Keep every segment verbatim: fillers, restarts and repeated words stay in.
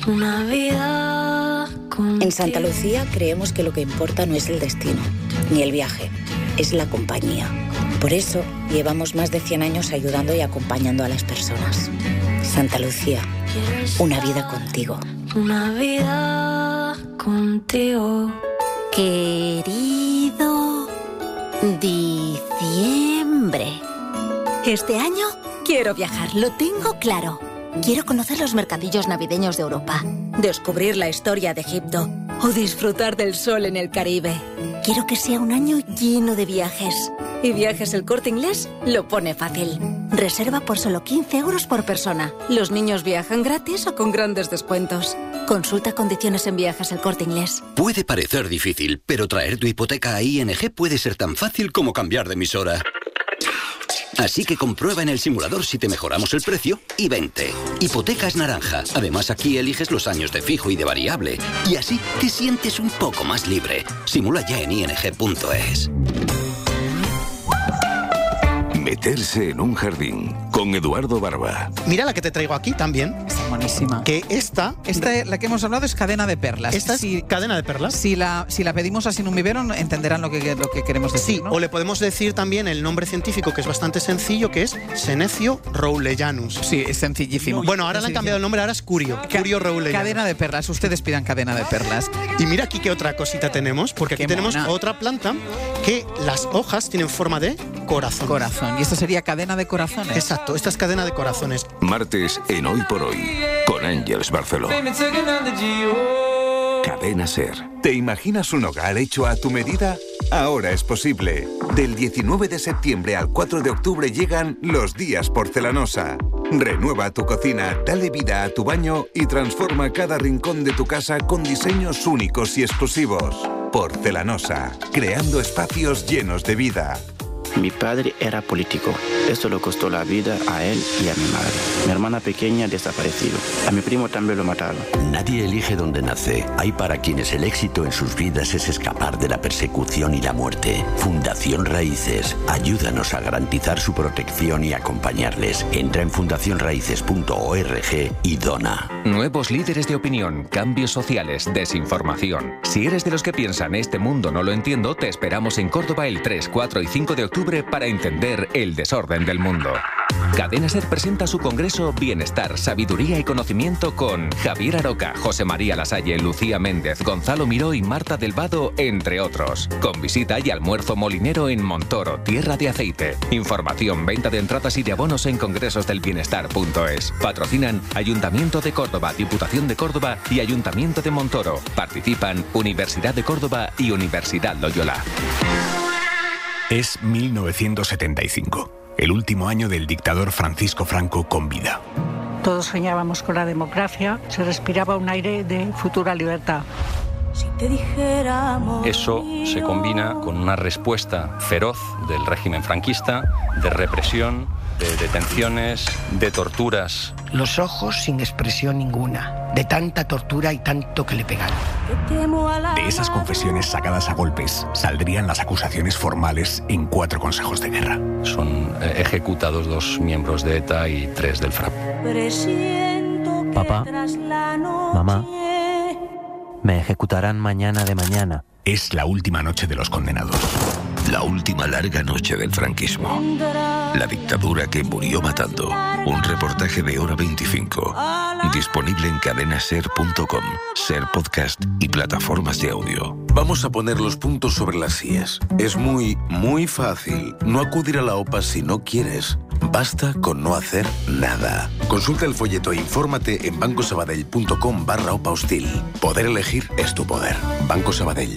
Una vida contigo. En Santa Lucía creemos que lo que importa no es el destino, ni el viaje, es la compañía. Por eso llevamos más de cien años ayudando y acompañando a las personas. Santa Lucía, una vida contigo. Una vida contigo. Querido diciembre. Este año quiero viajar, lo tengo claro. Quiero conocer los mercadillos navideños de Europa, descubrir la historia de Egipto o disfrutar del sol en el Caribe. Quiero que sea un año lleno de viajes. Y Viajes El Corte Inglés lo pone fácil. Reserva por solo quince euros por persona. Los niños viajan gratis o con grandes descuentos. Consulta condiciones en Viajes El Corte Inglés. Puede parecer difícil, pero traer tu hipoteca a I N G puede ser tan fácil como cambiar de emisora. Así que comprueba en el simulador si te mejoramos el precio y vente. Hipotecas Naranja. Además, aquí eliges los años de fijo y de variable. Y así te sientes un poco más libre. Simula ya en I N G punto es. Meterse en un jardín con Eduardo Barba. Mira la que te traigo aquí también. Está buenísima. Que esta... Esta, la que hemos hablado, es cadena de perlas. ¿Esta si, es cadena de perlas? Si la, si la pedimos así en un vivero, entenderán lo que, lo que queremos decir, Sí, ¿no? o le podemos decir también el nombre científico, que es bastante sencillo, que es Senecio rowleyanus. Sí, es sencillísimo. Bueno, ahora le han cambiado el nombre, ahora es Curio. Ca Curio rowleyanus. Cadena de perlas. Ustedes pidan cadena de perlas. Y mira aquí qué otra cosita tenemos, porque aquí Qué tenemos mona. otra planta que las hojas tienen forma de corazón. Corazón. Y esta sería cadena de corazones. Exacto, esta es cadena de corazones. Martes en Hoy por Hoy, con Ángeles Barceló. Cadena Ser. ¿Te imaginas un hogar hecho a tu medida? Ahora es posible. Del diecinueve de septiembre al cuatro de octubre llegan los días Porcelanosa. Renueva tu cocina, dale vida a tu baño y transforma cada rincón de tu casa con diseños únicos y exclusivos. Porcelanosa, creando espacios llenos de vida. Mi padre era político. Esto le costó la vida a él y a mi madre. Mi hermana pequeña desapareció. A mi primo también lo mataron. Nadie elige dónde nace. Hay para quienes el éxito en sus vidas es escapar de la persecución y la muerte. Fundación Raíces. Ayúdanos a garantizar su protección y acompañarles. Entra en fundación raíces punto org y dona. Nuevos líderes de opinión, cambios sociales, desinformación. Si eres de los que piensan este mundo no lo entiendo, te esperamos en Córdoba el tres, cuatro y cinco de octubre para entender el desorden del mundo. Cadena Ser presenta su congreso Bienestar, Sabiduría y Conocimiento con Javier Aroca, José María Lasalle, Lucía Méndez, Gonzalo Miró y Marta del Vado, entre otros. Con visita y almuerzo molinero en Montoro, Tierra de Aceite. Información, venta de entradas y de abonos en congresosdelbienestar punto es. Patrocinan Ayuntamiento de Córdoba, Diputación de Córdoba y Ayuntamiento de Montoro. Participan Universidad de Córdoba y Universidad Loyola. Es mil novecientos setenta y cinco, el último año del dictador Francisco Franco con vida. Todos soñábamos con la democracia, se respiraba un aire de futura libertad. Si te dijéramos... Eso se combina con una respuesta feroz del régimen franquista, de represión, de detenciones, de torturas. Los ojos sin expresión ninguna, de tanta tortura y tanto que le pegaron. De esas confesiones sacadas a golpes saldrían las acusaciones formales en cuatro consejos de guerra. Son eh, ejecutados dos miembros de ETA y tres del FRAP. Papá, mamá, me ejecutarán mañana de mañana. Es la última noche de los condenados. La última larga noche del franquismo. La dictadura que murió matando. Un reportaje de Hora veinticinco. Disponible en cadena ser punto com, Ser Podcast y plataformas de audio. Vamos a poner los puntos sobre las íes. Es muy, muy fácil no acudir a la OPA si no quieres. Basta con no hacer nada. Consulta el folleto e infórmate en bancosabadell.com barra OPA hostil. Poder elegir es tu poder. Banco Sabadell.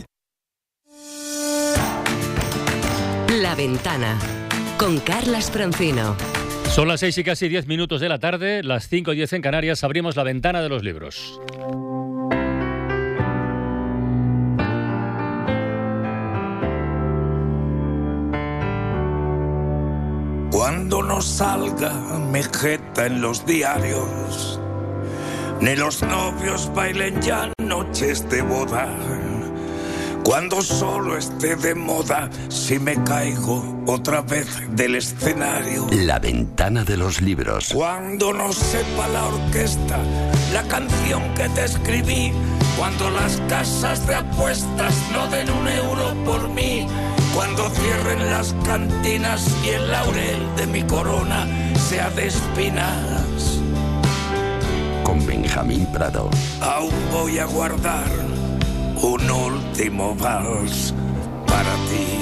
La Ventana, con Carlas Francino. Son las seis y casi diez minutos de la tarde, las cinco y diez en Canarias, abrimos la ventana de los libros. Cuando no salga mi jeta en los diarios, ni los novios bailen ya noches de boda, cuando solo esté de moda, si me caigo otra vez del escenario. La ventana de los libros. Cuando no sepa la orquesta la canción que te escribí, cuando las casas de apuestas no den un euro por mí, cuando cierren las cantinas y el laurel de mi corona sea de espinas. Con Benjamín Prado. Aún voy a guardar un último vals para ti.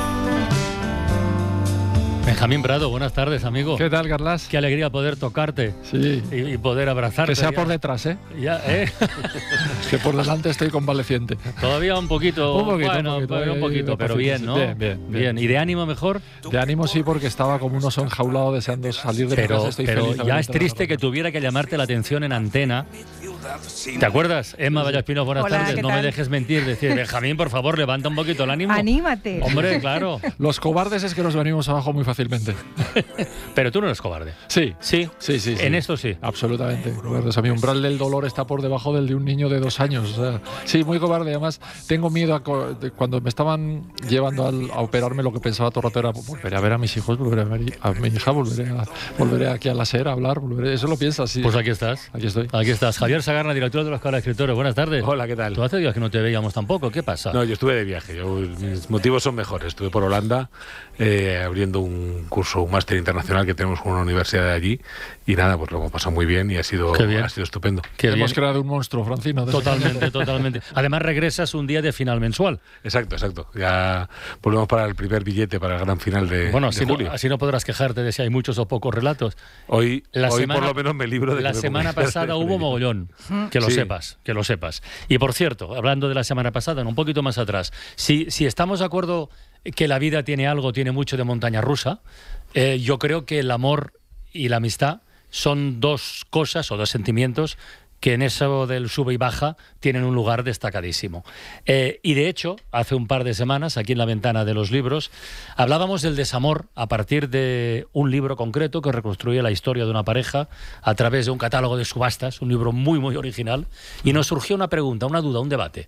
Benjamín Prado, buenas tardes, amigo. ¿Qué tal, Carlas? Qué alegría poder tocarte. Sí. Y, y poder abrazarte. Que sea ya. por detrás, ¿eh? Ya, ¿eh? Que por delante estoy convaleciente. Todavía un poquito. Un poquito, bueno, un poquito, un poquito, pero bien, ¿no? Bien, bien, bien. Bien. ¿Y de ánimo mejor? De ánimo sí, porque estaba como un oso enjaulado deseando salir de pero, mi casa. Estoy pero feliz ya es triste que tuviera que llamarte la atención en antena. ¿Te acuerdas? Emma Vallaspino, buenas Hola, tardes. ¿qué No tal? me dejes mentir. Decir, Benjamín, por favor, levanta un poquito el ánimo. Anímate. Hombre, claro. Los cobardes es que nos venimos abajo muy fácilmente. Pero tú no eres cobarde. Sí. Sí. Sí, sí, sí. En esto sí. Absolutamente. Cobardes. A mi umbral del dolor está por debajo del de un niño de dos años. O sea, sí, muy cobarde. Además, tengo miedo a co- de cuando me estaban llevando al- a operarme, lo que pensaba todo el rato era volveré a ver a mis hijos, volveré a ver a mi hija, volveré, a, volveré aquí a la SER a hablar, volveré. Eso lo piensas, sí. Pues aquí estás. Aquí estoy. Aquí estás. Javier Sagarna, director de la Escuela de Escritores. Buenas tardes. Hola, ¿qué tal? Tú hace días que no te veíamos tampoco. ¿Qué pasa? No, yo estuve de viaje. Yo, mis motivos son mejores. Estuve por Holanda eh, abriendo un curso, un máster internacional que tenemos con una universidad de allí. Y nada, pues lo hemos pasado muy bien y ha sido, ha sido estupendo. Qué Hemos bien. creado un monstruo, Francino. Totalmente, totalmente. Además, regresas un día de final mensual. Exacto, exacto. Ya volvemos para el primer billete, para el gran final de, Bueno, de así no, julio. así no podrás quejarte de si hay muchos o pocos relatos. Hoy, La hoy semana- por lo menos me libro de La que me semana ponga- pasada hubo mogollón. Que lo Sí. sepas, que lo sepas. Y por cierto, hablando de la semana pasada, un poquito más atrás, si, si estamos de acuerdo que la vida tiene algo, tiene mucho de montaña rusa, eh, yo creo que el amor y la amistad son dos cosas o dos sentimientos que en eso del sube y baja tienen un lugar destacadísimo. Eh, y de hecho, hace un par de semanas, aquí en la ventana de los libros, hablábamos del desamor a partir de un libro concreto que reconstruye la historia de una pareja a través de un catálogo de subastas, un libro muy, muy original, y nos surgió una pregunta, una duda, un debate.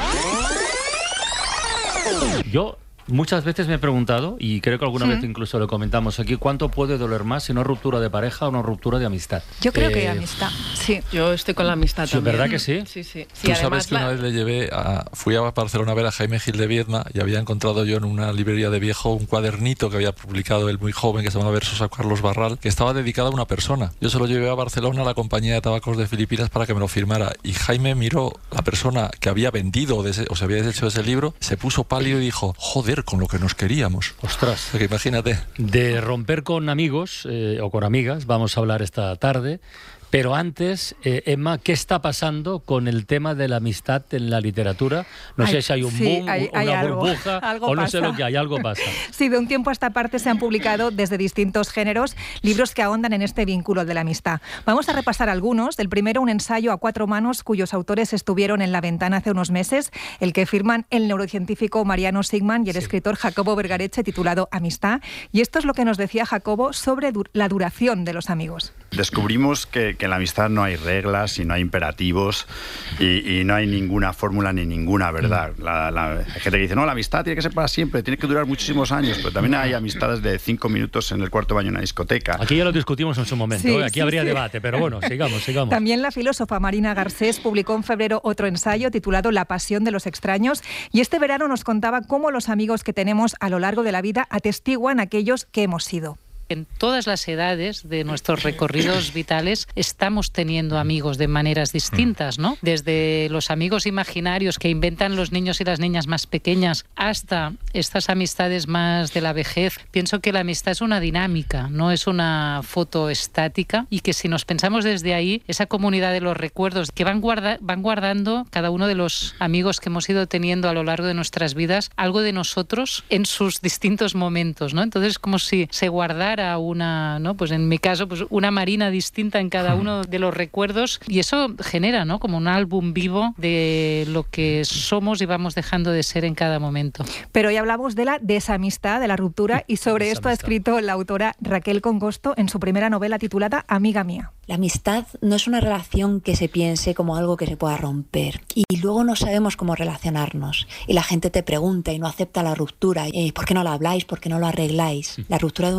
Yo muchas veces me he preguntado, y creo que alguna Sí. vez incluso lo comentamos aquí, ¿cuánto puede doler más si una ruptura de pareja o una ruptura de amistad? Yo creo que Eh, amistad. Sí. Yo estoy con la amistad Sí, también. ¿verdad que sí? Sí, sí. Tú sabes que una vez le llevé a, fui a Barcelona a ver a Jaime Gil de Viedma y había encontrado yo en una librería de viejo un cuadernito que había publicado él muy joven que se llama Versos a Carlos Barral, que estaba dedicado a una persona. Yo se lo llevé a Barcelona a la compañía de tabacos de Filipinas para que me lo firmara y Jaime miró la persona que había vendido de ese, o se había deshecho de ese libro, se puso pálido y dijo, joder, con lo que nos queríamos. Ostras. O sea, que imagínate. De romper con amigos eh, o con amigas, vamos a hablar esta tarde. Pero antes, eh, Emma, ¿qué está pasando con el tema de la amistad en la literatura? No sé Ay, si hay un sí, boom, hay- una hay algo, burbuja, algo o no sé pasa. lo que hay, algo pasa. Sí, de un tiempo a esta parte se han publicado desde distintos géneros libros que ahondan en este vínculo de la amistad. Vamos a repasar algunos. El primero, un ensayo a cuatro manos cuyos autores estuvieron en la ventana hace unos meses, el que firman el neurocientífico Mariano Sigman y el escritor Jacobo Vergareche, titulado Amistad. Y esto es lo que nos decía Jacobo sobre du- la duración de los amigos. Descubrimos que, que en la amistad no hay reglas y no hay imperativos y, y no hay ninguna fórmula ni ninguna verdad. La, la, hay gente que dice, no, la amistad tiene que ser para siempre, tiene que durar muchísimos años, pero también hay amistades de cinco minutos en el cuarto baño en una discoteca. Aquí ya lo discutimos en su momento, Sí, ¿eh? Aquí sí, habría sí. debate, pero bueno, sigamos, sigamos. También la filósofa Marina Garcés publicó en febrero otro ensayo titulado La pasión de los extraños y este verano nos contaba cómo los amigos que tenemos a lo largo de la vida atestiguan aquellos que hemos sido. En todas las edades de nuestros recorridos vitales estamos teniendo amigos de maneras distintas, ¿no? Desde los amigos imaginarios que inventan los niños y las niñas más pequeñas hasta estas amistades más de la vejez. Pienso que la amistad es una dinámica, no es una foto estática y que si nos pensamos desde ahí, esa comunidad de los recuerdos que van, guarda, van guardando cada uno de los amigos que hemos ido teniendo a lo largo de nuestras vidas, algo de nosotros en sus distintos momentos, ¿no? Entonces, como si se guardara una, ¿no? Pues en mi caso, pues una Marina distinta en cada uno de los recuerdos y eso genera, ¿no? Como un álbum vivo de lo que somos y vamos dejando de ser en cada momento. Pero hoy hablamos de la desamistad, de la ruptura y sobre esto ha escrito la autora Raquel Congosto en su primera novela titulada Amiga mía. La amistad no es una relación que se piense como algo que se pueda romper y luego no sabemos cómo relacionarnos y la gente te pregunta y no acepta la ruptura. Eh, ¿Por qué no la habláis? ¿Por qué no lo arregláis? La ruptura de una amistad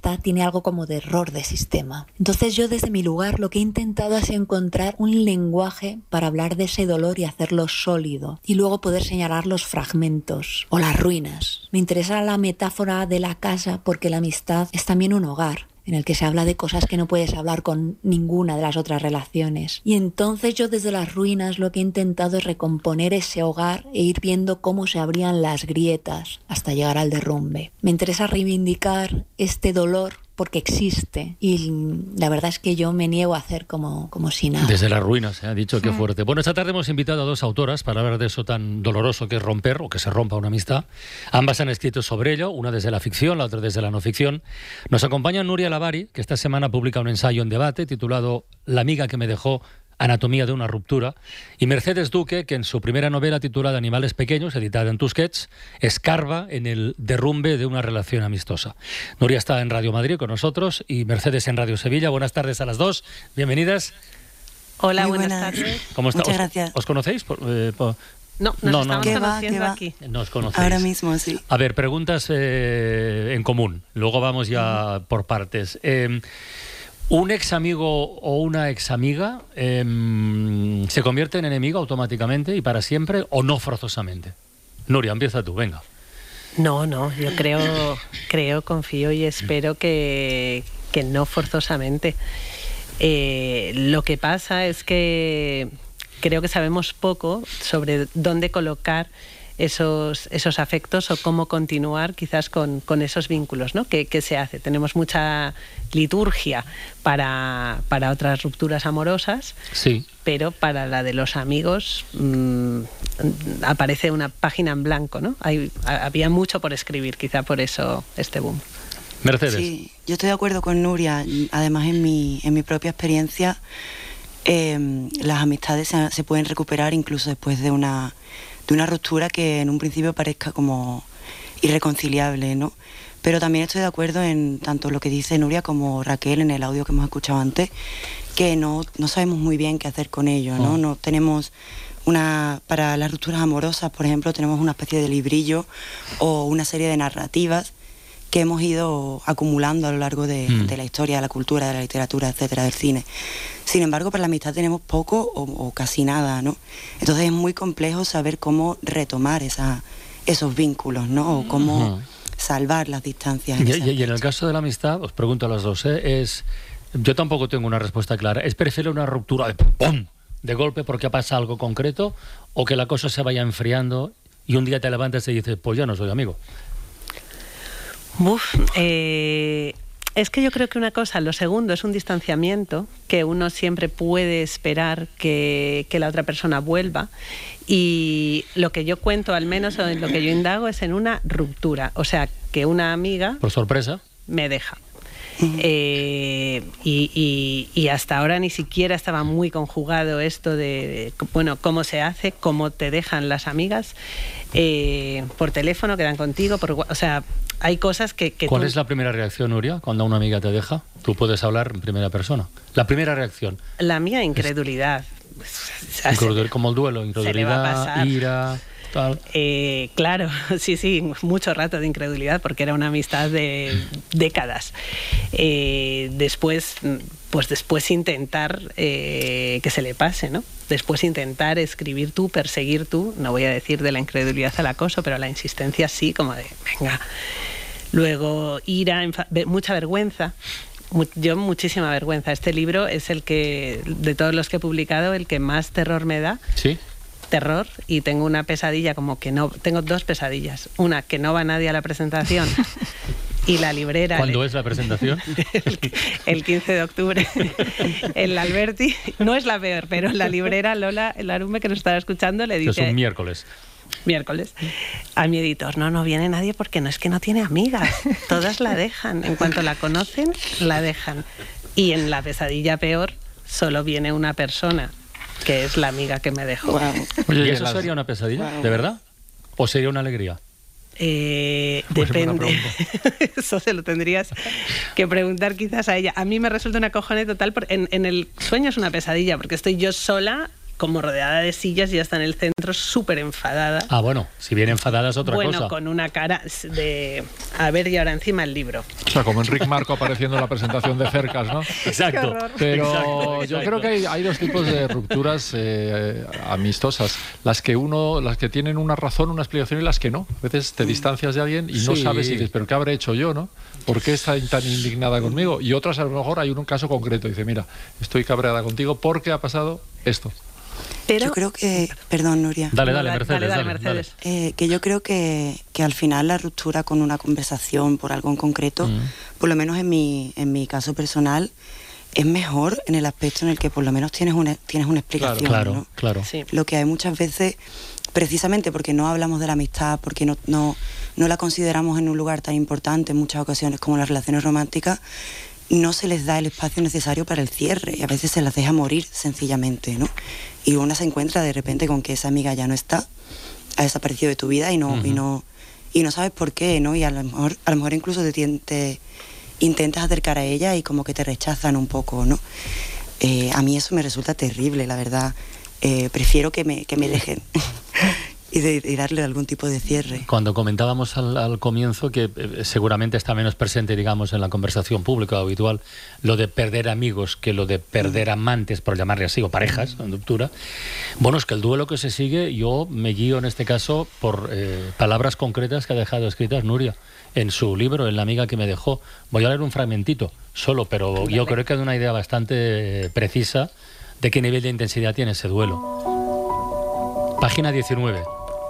amistad tiene algo como de error de sistema. Entonces yo desde mi lugar lo que he intentado es encontrar un lenguaje para hablar de ese dolor y hacerlo sólido y luego poder señalar los fragmentos o las ruinas. Me interesa la metáfora de la casa porque la amistad es también un hogar en el que se habla de cosas que no puedes hablar con ninguna de las otras relaciones. Y entonces yo desde las ruinas lo que he intentado es recomponer ese hogar e ir viendo cómo se abrían las grietas hasta llegar al derrumbe. Me interesa reivindicar este dolor porque existe y la verdad es que yo me niego a hacer como, como si nada. Desde las ruinas, se ha dicho, qué fuerte. Bueno, esta tarde hemos invitado a dos autoras para hablar de eso tan doloroso que es romper o que se rompa una amistad. Ambas han escrito sobre ello, una desde la ficción, la otra desde la no ficción. Nos acompaña Nuria Lavari, que esta semana publica un ensayo en debate titulado La amiga que me dejó, anatomía de una ruptura, y Mercedes Duque, que en su primera novela titulada Animales pequeños, editada en Tusquets, escarba en el derrumbe de una relación amistosa. Nuria está en Radio Madrid con nosotros y Mercedes en Radio Sevilla. Buenas tardes a las dos, bienvenidas. Hola, buenas, buenas tardes. ¿Cómo está? Muchas ¿Os, gracias. ¿Os conocéis? Por, eh, por... No, nos no, estamos no, conociendo va, aquí. Nos conocéis. Ahora mismo, sí. A ver, preguntas eh, en común. Luego vamos ya uh-huh. por partes. Eh, ¿Un ex amigo o una ex amiga eh, se convierte en enemigo automáticamente y para siempre o no forzosamente? Nuria, empieza tú, venga. No, no, yo creo, creo, confío y espero que, que no forzosamente. Eh, lo que pasa es que creo que sabemos poco sobre dónde colocar esos, esos afectos o cómo continuar quizás con, con esos vínculos, ¿no? ¿Qué, qué se hace? Tenemos mucha liturgia para, para otras rupturas amorosas, sí, pero para la de los amigos mmm, aparece una página en blanco, ¿no? Hay, había mucho por escribir, quizá por eso este boom. Mercedes. Sí, yo estoy de acuerdo con Nuria. Además, en mi, en mi propia experiencia, eh, las amistades se, se pueden recuperar incluso después de una... de una ruptura que en un principio parezca como irreconciliable, ¿no? Pero también estoy de acuerdo en tanto lo que dice Nuria como Raquel en el audio que hemos escuchado antes, que no, no sabemos muy bien qué hacer con ello, ¿no? Oh. No tenemos una... Para las rupturas amorosas, por ejemplo, tenemos una especie de librillo o una serie de narrativas que hemos ido acumulando a lo largo de, mm. de la historia, de la cultura, de la literatura, etcétera, del cine. Sin embargo, para la amistad tenemos poco o, o casi nada, ¿no? Entonces es muy complejo saber cómo retomar esa, esos vínculos, ¿no? O cómo uh-huh. salvar las distancias. Y, y, y en el caso de la amistad, os pregunto a las dos, ¿eh? es, yo tampoco tengo una respuesta clara. ¿Es preferible una ruptura de ¡pum!, de golpe porque pasa algo concreto, o que la cosa se vaya enfriando y un día te levantas y dices, pues ya no soy amigo? Uf, eh, es que yo creo que una cosa, lo segundo es un distanciamiento, que uno siempre puede esperar que, que la otra persona vuelva, y lo que yo cuento, al menos o lo que yo indago, es en una ruptura, o sea, que una amiga... Por sorpresa. Me deja. Eh, y, y, y hasta ahora ni siquiera estaba muy conjugado esto de, de bueno, cómo se hace, cómo te dejan las amigas, eh, por teléfono, quedan contigo, por, o sea, hay cosas que... que ¿Cuál tú... es la primera reacción, Nuria, cuando una amiga te deja? Tú puedes hablar en primera persona. La primera reacción. La mía, incredulidad. Es... Como el duelo, incredulidad, ira... Eh, claro, sí, sí, mucho rato de incredulidad porque era una amistad de décadas. Eh, después, pues después intentar eh, que se le pase, ¿no? Después intentar escribir tú, perseguir tú, no voy a decir de la incredulidad al acoso, pero la insistencia sí, como de, venga. Luego ira, mucha vergüenza. Yo muchísima vergüenza. Este libro es el que, de todos los que he publicado, el que más terror me da. Sí. Terror, y tengo una pesadilla como que no, tengo dos pesadillas, una que no va nadie a la presentación y la librera... ¿Cuándo le, es la presentación? El, el quince de octubre en la Alberti, no es la peor, pero en la librera Lola, el Arume que nos estaba escuchando, le dice... Es un miércoles. Miércoles. A mi editor, no, no viene nadie porque no es que no tiene amigas, todas la dejan, en cuanto la conocen, la dejan. Y en la pesadilla peor, solo viene una persona, que es la amiga que me dejó. Wow. Oye, ¿y eso las... sería una pesadilla? Wow. ¿De verdad? ¿O sería una alegría? Eh, pues depende. Eso se lo tendrías que preguntar quizás a ella. A mí me resulta una cojone total, porque en, en el sueño es una pesadilla, porque estoy yo sola como rodeada de sillas, y está en el centro súper enfadada. Ah, bueno, si viene enfadada es otra bueno, cosa. Bueno, con una cara de... A ver, y ahora encima el libro. O sea, como Enric Marco apareciendo en la presentación de Cercas, ¿no? Exacto. Pero exacto, yo exacto. creo que hay, hay dos tipos de rupturas eh, amistosas. Las que uno, las que tienen una razón, una explicación, y las que no. A veces te distancias de alguien y no Sí. sabes y dices, ¿pero qué habré hecho yo, no? ¿Por qué está tan indignada conmigo? Y otras, a lo mejor, hay un caso concreto. Dice, mira, estoy cabreada contigo porque ha pasado esto. Pero, yo creo que... Perdón, Nuria. Dale, dale, Mercedes. Dale, dale, dale, Mercedes. Eh, que yo creo que, que al final la ruptura con una conversación por algo en concreto, mm. por lo menos en mi, en mi caso personal, es mejor en el aspecto en el que por lo menos tienes una, tienes una explicación. Claro, ¿no? claro. Sí. Lo que hay muchas veces, precisamente porque no hablamos de la amistad, porque no, no, no la consideramos en un lugar tan importante en muchas ocasiones como las relaciones románticas, no se les da el espacio necesario para el cierre y a veces se las deja morir sencillamente, ¿no? Y una se encuentra de repente con que esa amiga ya no está, ha desaparecido de tu vida y no, uh-huh. y no, y no sabes por qué, ¿no? Y a lo mejor, a lo mejor incluso te, te intentas acercar a ella y como que te rechazan un poco, ¿no? Eh, a mí eso me resulta terrible, la verdad. Eh, prefiero que me, que me dejen. Y, de, y darle algún tipo de cierre. Cuando comentábamos al, al comienzo que eh, seguramente está menos presente, digamos, en la conversación pública o habitual, lo de perder amigos que lo de perder amantes, por llamarle así, o parejas en ruptura. Bueno, es que el duelo que se sigue, yo me guío en este caso por eh, palabras concretas que ha dejado escritas Nuria en su libro, en La amiga que me dejó. Voy a leer un fragmentito solo, pero Dale. yo creo que da una idea bastante precisa de qué nivel de intensidad tiene ese duelo. Página diecinueve.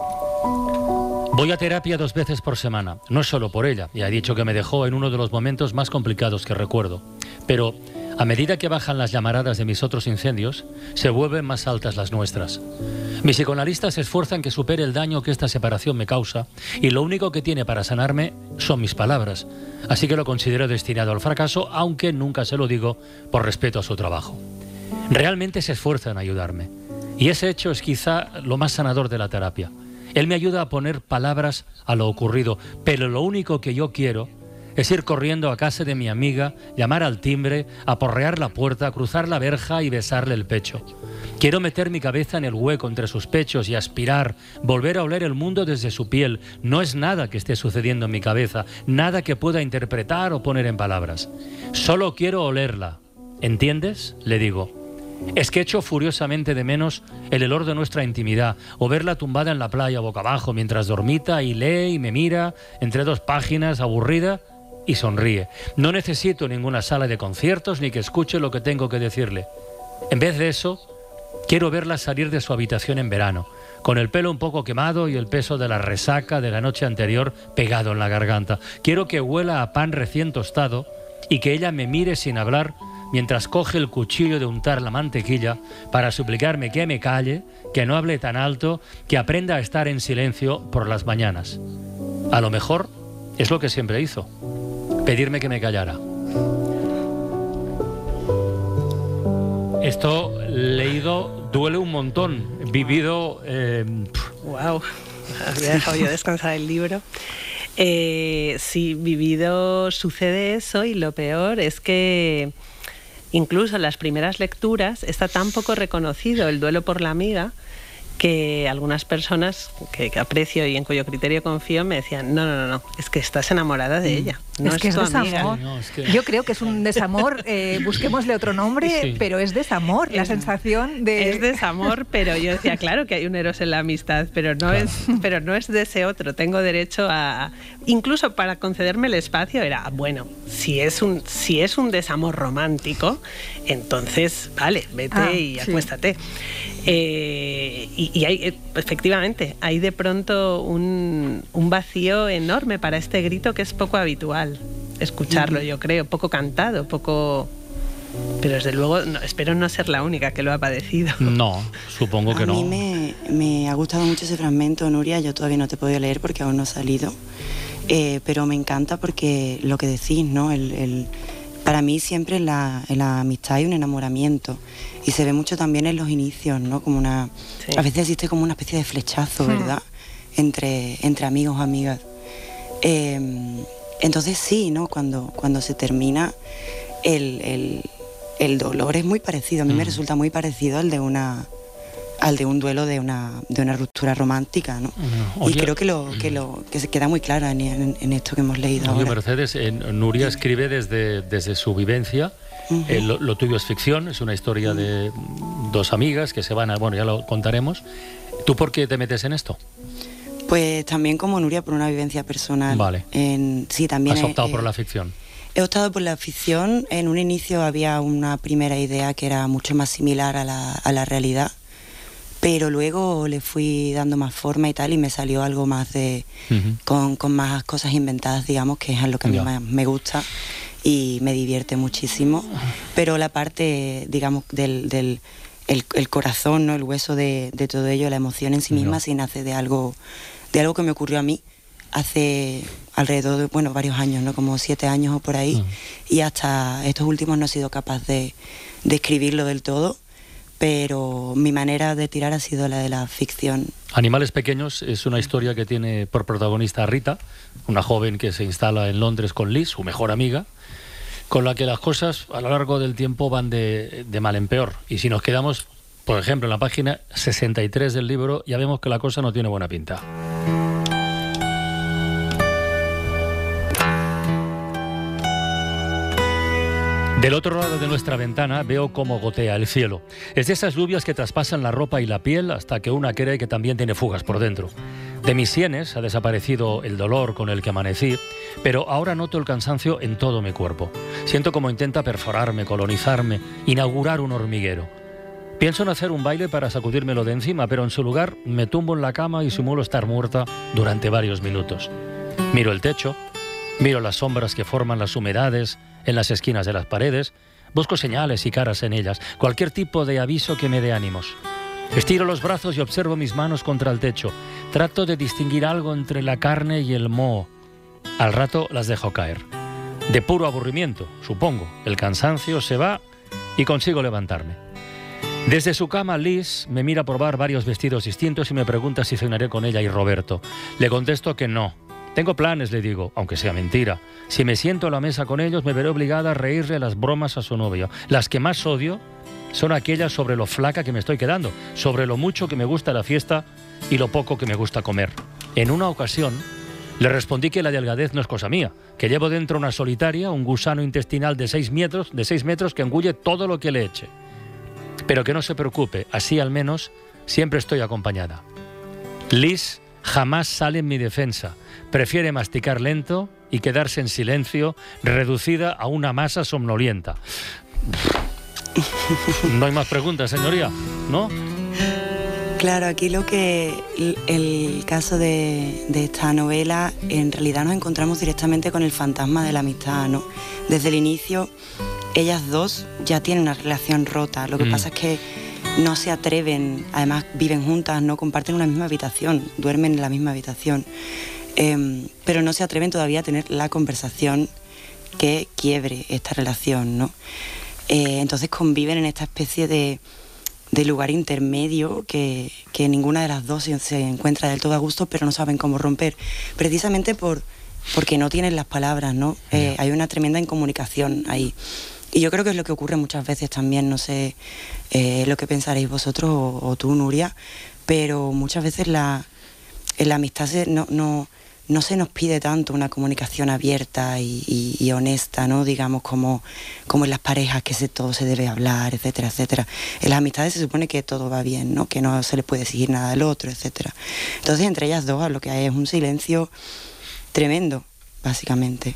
Voy a terapia dos veces por semana, no es solo por ella, y ha dicho que me dejó en uno de los momentos más complicados que recuerdo. Pero a medida que bajan las llamaradas de mis otros incendios, se vuelven más altas las nuestras. Mi psicoanalista se esfuerza en que supere el daño que esta separación me causa, y lo único que tiene para sanarme son mis palabras. Así que lo considero destinado al fracaso, aunque nunca se lo digo por respeto a su trabajo. Realmente se esfuerza en ayudarme, y ese hecho es quizá lo más sanador de la terapia. Él me ayuda a poner palabras a lo ocurrido, pero lo único que yo quiero es ir corriendo a casa de mi amiga, llamar al timbre, aporrear la puerta, cruzar la verja y besarle el pecho. Quiero meter mi cabeza en el hueco entre sus pechos y aspirar, volver a oler el mundo desde su piel. No es nada que esté sucediendo en mi cabeza, nada que pueda interpretar o poner en palabras. Solo quiero olerla. ¿Entiendes?, le digo. Es que echo furiosamente de menos el olor de nuestra intimidad, o verla tumbada en la playa boca abajo mientras dormita y lee y me mira entre dos páginas, aburrida, y sonríe. No necesito ninguna sala de conciertos ni que escuche lo que tengo que decirle. En vez de eso, quiero verla salir de su habitación en verano, con el pelo un poco quemado y el peso de la resaca de la noche anterior pegado en la garganta. Quiero que huela a pan recién tostado y que ella me mire sin hablar mientras coge el cuchillo de untar la mantequilla para suplicarme que me calle, que no hable tan alto, que aprenda a estar en silencio por las mañanas. A lo mejor es lo que siempre hizo, pedirme que me callara. Esto leído duele un montón, vivido... Eh, wow, había dejado yo descansar el libro. Eh, sí, vivido sucede eso, y lo peor es que incluso en las primeras lecturas está tan poco reconocido el duelo por la amiga que algunas personas que, que aprecio y en cuyo criterio confío me decían, no, no, no, no, es que estás enamorada de ella, no es, es que es tu es amiga. desamor. No, es que... Yo creo que es un desamor, eh, busquémosle otro nombre, sí. pero es desamor, la es, sensación de... Es desamor, pero yo decía, claro que hay un eros en la amistad, pero no, claro. es, pero no es de ese otro, tengo derecho a... Incluso para concederme el espacio era, bueno, si es un, si es un desamor romántico, entonces, vale, vete ah, y sí. acuéstate. Eh, y, y hay, efectivamente, hay de pronto un, un vacío enorme para este grito que es poco habitual escucharlo, yo creo, poco cantado, poco... Pero desde luego no, espero no ser la única que lo ha padecido. No, supongo que a no. A mí me, me ha gustado mucho ese fragmento, Nuria, yo todavía no te he podido leer porque aún no ha salido, eh, pero me encanta porque lo que decís, ¿no? El... el Para mí siempre en la, en la amistad hay un enamoramiento y se ve mucho también en los inicios, ¿no? Como una, sí. A veces existe como una especie de flechazo, ¿verdad? Hmm. Entre, entre amigos o amigas. Eh, entonces sí, ¿no? Cuando, cuando se termina, el, el, el dolor es muy parecido. A mí hmm. me resulta muy parecido al de una, al de un duelo de una, de una ruptura romántica, ¿no? Oye, y creo que lo que lo que se queda muy clara en, en, en esto que hemos leído oye, ahora. Mercedes, eh, Nuria escribe desde, desde su vivencia. Uh-huh. eh, lo, lo tuyo es ficción, es una historia uh-huh. de dos amigas que se van a... Bueno, ya lo contaremos. ¿Tú por qué te metes en esto? Pues también como Nuria, por una vivencia personal. Vale. En, sí, también ¿Has optado eh, por la ficción? He optado por la ficción. En un inicio había una primera idea que era mucho más similar a la, a la realidad, pero luego le fui dando más forma y tal, y me salió algo más de... Uh-huh. con, con más cosas inventadas, digamos, que es lo que a mí más me gusta y me divierte muchísimo. Pero la parte, digamos, del... del el, el corazón, ¿no? El hueso de, de todo ello, la emoción en sí misma, no. sí nace de algo, de algo que me ocurrió a mí hace alrededor de, bueno, varios años, ¿no? Como siete años o por ahí, uh-huh. y hasta estos últimos no he sido capaz de, de escribirlo del todo, pero mi manera de tirar ha sido la de la ficción. Animales Pequeños es una historia que tiene por protagonista a Rita, una joven que se instala en Londres con Liz, su mejor amiga, con la que las cosas a lo largo del tiempo van de, de mal en peor. Y si nos quedamos, por ejemplo, en la página sesenta y tres del libro, ya vemos que la cosa no tiene buena pinta. Del otro lado de nuestra ventana veo cómo gotea el cielo. Es de esas lluvias que traspasan la ropa y la piel hasta que una cree que también tiene fugas por dentro. De mis sienes ha desaparecido el dolor con el que amanecí, pero ahora noto el cansancio en todo mi cuerpo. Siento como intenta perforarme, colonizarme, inaugurar un hormiguero. Pienso en hacer un baile para sacudírmelo de encima, pero en su lugar me tumbo en la cama y simulo estar muerta durante varios minutos. Miro el techo, miro las sombras que forman las humedades en las esquinas de las paredes, busco señales y caras en ellas, cualquier tipo de aviso que me dé ánimos. Estiro los brazos y observo mis manos contra el techo. Trato de distinguir algo entre la carne y el moho. Al rato las dejo caer. De puro aburrimiento, supongo. El cansancio se va y consigo levantarme. Desde su cama, Liz me mira probar varios vestidos distintos y me pregunta si cenaré con ella y Roberto. Le contesto que no. Tengo planes, le digo, aunque sea mentira. Si me siento a la mesa con ellos, me veré obligada a reírle las bromas a su novio. Las que más odio son aquellas sobre lo flaca que me estoy quedando, sobre lo mucho que me gusta la fiesta y lo poco que me gusta comer. En una ocasión, le respondí que la delgadez no es cosa mía, que llevo dentro una solitaria, un gusano intestinal de seis metros, de seis metros que engulle todo lo que le eche. Pero que no se preocupe, así al menos siempre estoy acompañada. Liz jamás sale en mi defensa. Prefiere masticar lento y quedarse en silencio, reducida a una masa somnolienta. No hay más preguntas, señoría, ¿no? Claro, aquí lo que el, el caso de, de esta novela, en realidad nos encontramos directamente con el fantasma de la amistad, ¿no? Desde el inicio, ellas dos ya tienen una relación rota. Lo que mm. pasa es que no se atreven, además viven juntas, no comparten una misma habitación, duermen en la misma habitación, eh, pero no se atreven todavía a tener la conversación que quiebre esta relación, ¿no? Eh, entonces conviven en esta especie de, de lugar intermedio que, que ninguna de las dos se, se encuentra del todo a gusto, pero no saben cómo romper, precisamente por, porque no tienen las palabras, ¿no? Eh, hay una tremenda incomunicación ahí. Y yo creo que es lo que ocurre muchas veces también, no sé eh, lo que pensaréis vosotros o, o tú, Nuria, pero muchas veces la, en la amistad se, no, no, no se nos pide tanto una comunicación abierta y, y, y honesta, ¿no? Digamos, como, como en las parejas, que se, todo se debe hablar, etcétera, etcétera. En las amistades se supone que todo va bien, ¿no? Que no se le puede exigir nada al otro, etcétera. Entonces, entre ellas dos lo que hay es un silencio tremendo, básicamente.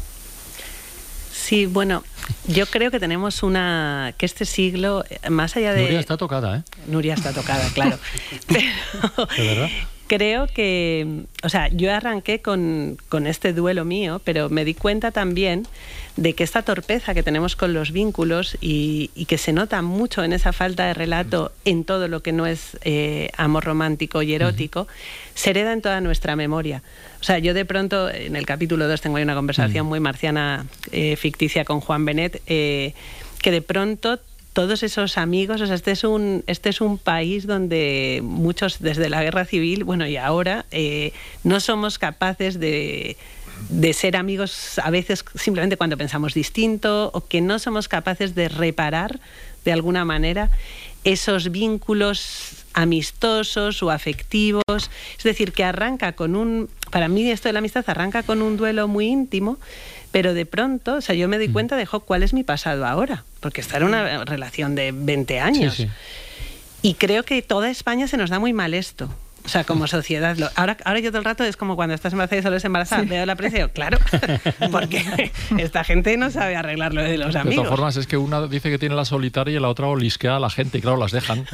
Sí, bueno, yo creo que tenemos una... que este siglo, más allá de... Nuria está tocada, ¿eh? Nuria está tocada, claro. Pero ¿de verdad? Creo que... O sea, yo arranqué con, con este duelo mío, pero me di cuenta también de que esta torpeza que tenemos con los vínculos y, y que se nota mucho en esa falta de relato en todo lo que no es eh, amor romántico y erótico, uh-huh. se hereda en toda nuestra memoria. O sea, yo de pronto, en el capítulo dos tengo ahí una conversación uh-huh. muy marciana, eh, ficticia con Juan Benet, eh, que de pronto todos esos amigos, o sea, este es un, este es un país donde muchos desde la guerra civil, bueno, y ahora, eh, no somos capaces de... de ser amigos a veces simplemente cuando pensamos distinto, o que no somos capaces de reparar de alguna manera esos vínculos amistosos o afectivos. Es decir, que arranca con un... Para mí esto de la amistad arranca con un duelo muy íntimo, pero de pronto, o sea, yo me doy cuenta de jo, cuál es mi pasado ahora, porque esta era una relación de veinte años. Sí, sí. Y creo que toda España se nos da muy mal esto. O sea, como sociedad. Lo, ahora, ahora yo todo el rato es como cuando estás embarazada y solo es embarazada. Sí. Veo la prensa y digo, claro, porque esta gente no sabe arreglar lo de los amigos. De todas formas, es que una dice que tiene la solitaria y la otra olisquea a la gente y claro, las dejan.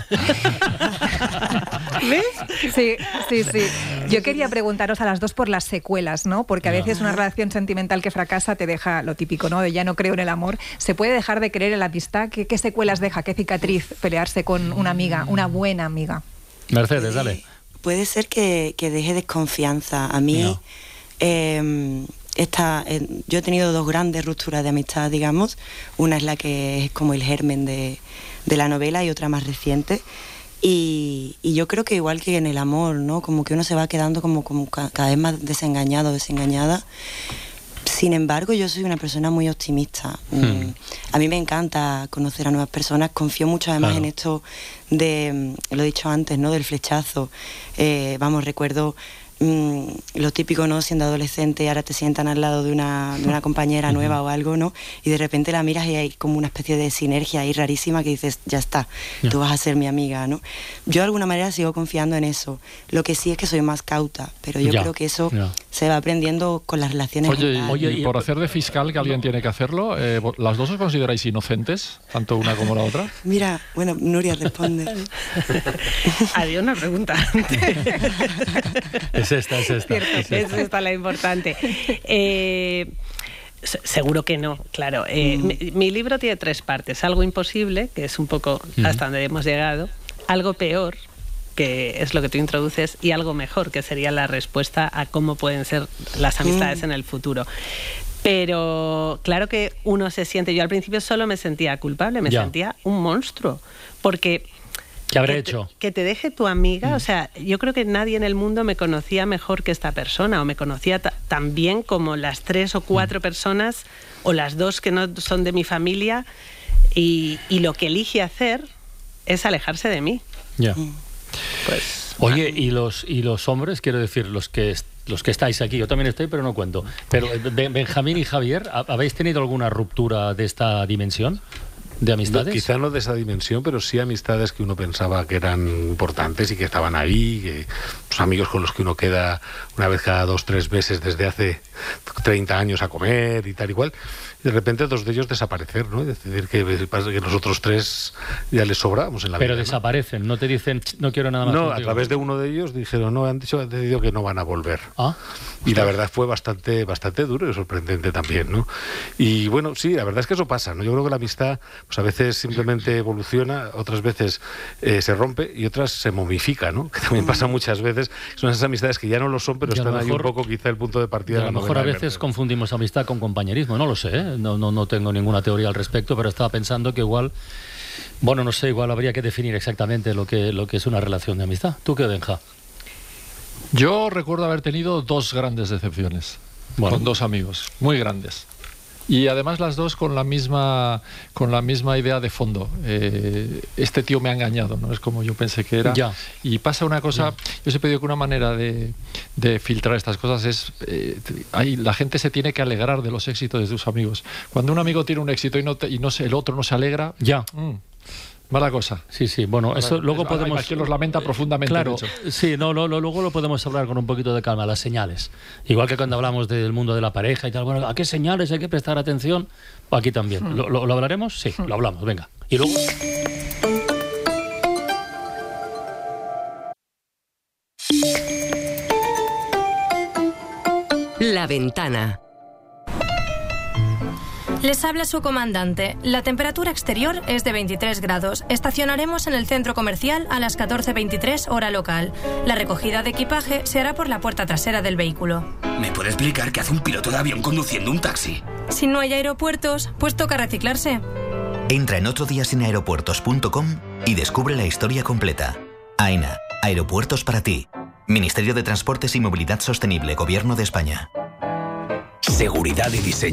¿Ves? Sí, sí, sí. Yo quería preguntaros a las dos por las secuelas, ¿no? Porque a veces una relación sentimental que fracasa te deja lo típico, ¿no? De ya no creo en el amor. ¿Se puede dejar de creer en la amistad? ¿Qué, qué secuelas deja? ¿Qué cicatriz pelearse con una amiga, una buena amiga? Mercedes, dale. Puede ser que, que deje desconfianza. A mí, no. eh, esta, eh, yo he tenido dos grandes rupturas de amistad, digamos. Una es la que es como el germen de, de la novela y otra más reciente. Y, y yo creo que igual que en el amor, ¿no? Como que uno se va quedando como, como cada vez más desengañado, desengañada. Sin embargo, yo soy una persona muy optimista. Hmm. A mí me encanta conocer a nuevas personas. Confío mucho además claro. en esto de, lo he dicho antes, ¿no? Del flechazo. Eh, vamos, recuerdo mmm, lo típico, ¿no? Siendo adolescente, ahora te sientan al lado de una, de una compañera nueva o algo, ¿no? Y de repente la miras y hay como una especie de sinergia ahí rarísima que dices, ya está, yeah. tú vas a ser mi amiga, ¿no? Yo de alguna manera sigo confiando en eso. Lo que sí es que soy más cauta, pero yo yeah. creo que eso yeah. se va aprendiendo con las relaciones. Oye, y, oye y por hacer de fiscal que alguien tiene que hacerlo, eh, ¿las dos os consideráis inocentes? Tanto una como la otra. Mira, bueno, Nuria responde. Había una pregunta. Es esta, es esta. Cierto, es esta. Es esta la importante. Eh, seguro que no, claro. Eh, mm. mi, mi libro tiene tres partes. Algo imposible, que es un poco mm. hasta donde hemos llegado. Algo peor, que es lo que tú introduces, y algo mejor, que sería la respuesta a cómo pueden ser las amistades mm. en el futuro. Pero claro que uno se siente... Yo al principio solo me sentía culpable, me ya. sentía un monstruo, porque... ¿Qué habré que hecho? Te, que te deje tu amiga, mm. o sea, yo creo que nadie en el mundo me conocía mejor que esta persona, o me conocía ta- tan bien como las tres o cuatro mm. personas, o las dos que no son de mi familia, y, y lo que elige hacer es alejarse de mí. Ya. Mm. Pues... Oye, ¿y los, y los hombres? Quiero decir, los que... Los que estáis aquí, yo también estoy, pero no cuento. Pero Benjamín y Javier, ¿habéis tenido alguna ruptura de esta dimensión? ¿De amistades? No, quizá no de esa dimensión, pero sí amistades que uno pensaba que eran importantes y que estaban ahí, que, pues, amigos con los que uno queda una vez cada dos, tres meses desde hace treinta años a comer y tal y cual. Y de repente dos de ellos desaparecer, ¿no? Es decir, que, que los otros tres ya les sobramos en la pero vida. Pero desaparecen, ¿no? ¿no te dicen, no quiero nada más No, contigo? A través de uno de ellos dijeron, no, han dicho, han decidido que no van a volver. ¿Ah? Y la verdad fue bastante, bastante duro y sorprendente también, ¿no? Y bueno, sí, la verdad es que eso pasa, ¿no? Yo creo que la amistad, pues a veces simplemente evoluciona, otras veces eh, se rompe y otras se momifica, ¿no? Que también pasa muchas veces. Son esas amistades que ya no lo son, pero están mejor, ahí un poco quizá el punto de partida de la novela. A lo mejor a veces confundimos amistad con compañerismo, no lo sé, ¿eh? No, no, no tengo ninguna teoría al respecto, pero estaba pensando que igual, bueno, no sé, igual habría que definir exactamente lo que, lo que es una relación de amistad. ¿Tú qué, Benja? Yo recuerdo haber tenido dos grandes decepciones, bueno. con dos amigos, muy grandes. Y además las dos con la misma con la misma idea de fondo. Eh, este tío me ha engañado, no es como yo pensé que era. Ya. Y pasa una cosa, ya. yo siempre digo que una manera de, de filtrar estas cosas es, eh, hay, la gente se tiene que alegrar de los éxitos de sus amigos. Cuando un amigo tiene un éxito y no te, y no se, el otro no se alegra, ya. Mm, mala cosa. Sí, sí, bueno, eso luego podemos... Aquí los lamenta profundamente. Claro, sí, no, lo, lo, luego lo podemos hablar con un poquito de calma, las señales. Igual que cuando hablamos del mundo de la pareja y tal, bueno, ¿a qué señales hay que prestar atención? Aquí también. ¿Lo, lo, lo hablaremos? Sí, lo hablamos, venga. Y luego... La Ventana. Les habla su comandante. La temperatura exterior es de veintitrés grados. Estacionaremos en el centro comercial a las catorce veintitrés hora local. La recogida de equipaje se hará por la puerta trasera del vehículo. ¿Me puede explicar qué hace un piloto de avión conduciendo un taxi? Si no hay aeropuertos, pues toca reciclarse. Entra en otro día sin aeropuertos punto com y descubre la historia completa. AENA, aeropuertos para ti. Ministerio de Transportes y Movilidad Sostenible, Gobierno de España. Seguridad y diseño.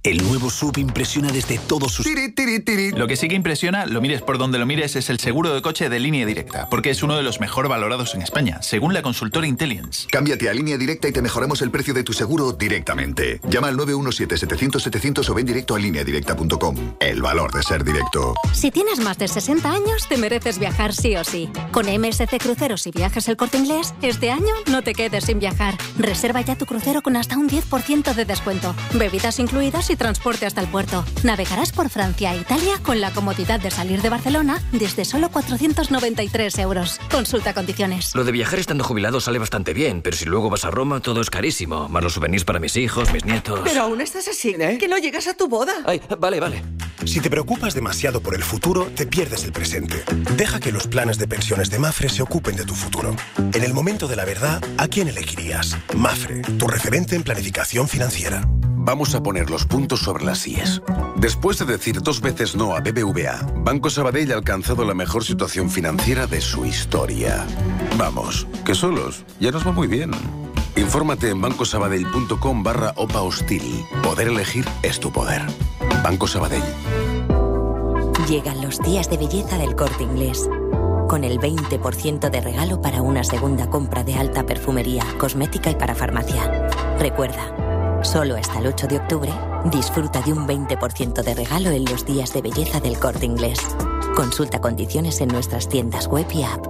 El nuevo S U V impresiona desde todos sus... Tiri, tiri, tiri. Lo que sí que impresiona, lo mires por donde lo mires, es el seguro de coche de Línea Directa, porque es uno de los mejor valorados en España, según la consultora Intelligence. Cámbiate a Línea Directa y te mejoramos el precio de tu seguro directamente. Llama al nueve uno siete, setecientos, setecientos o ven directo a línea directa punto com. El valor de ser directo. Si tienes más de sesenta años, te mereces viajar sí o sí. Con M S C Cruceros y Viajes El Corte Inglés, este año no te quedes sin viajar. Reserva ya tu crucero con hasta un diez por ciento de descuento. Bebidas incluidas y transporte hasta el puerto. Navegarás por Francia e Italia con la comodidad de salir de Barcelona desde solo cuatrocientos noventa y tres euros. Consulta condiciones. Lo de viajar estando jubilado sale bastante bien, pero si luego vas a Roma todo es carísimo. Más los souvenirs para mis hijos, mis nietos... Pero aún estás así, ¿eh? Que no llegas a tu boda. Ay, vale, vale. Si te preocupas demasiado por el futuro, te pierdes el presente. Deja que los planes de pensiones de Mafre se ocupen de tu futuro. En el momento de la verdad, ¿a quién elegirías? Mafre, tu referente en planificación financiera. Vamos a poner los puntos sobre las íes. Después de decir dos veces no a B B V A, Banco Sabadell ha alcanzado la mejor situación financiera de su historia. Vamos, que solos, ya nos va muy bien. Infórmate en bancosabadell.com barra OPA hostil. Poder elegir es tu poder. Banco Sabadell. Llegan los días de belleza del Corte Inglés. Con el veinte por ciento de regalo para una segunda compra de alta perfumería, cosmética y para farmacia. Recuerda, solo hasta el ocho de octubre, disfruta de un veinte por ciento de regalo en los días de belleza del Corte Inglés. Consulta condiciones en nuestras tiendas web y app.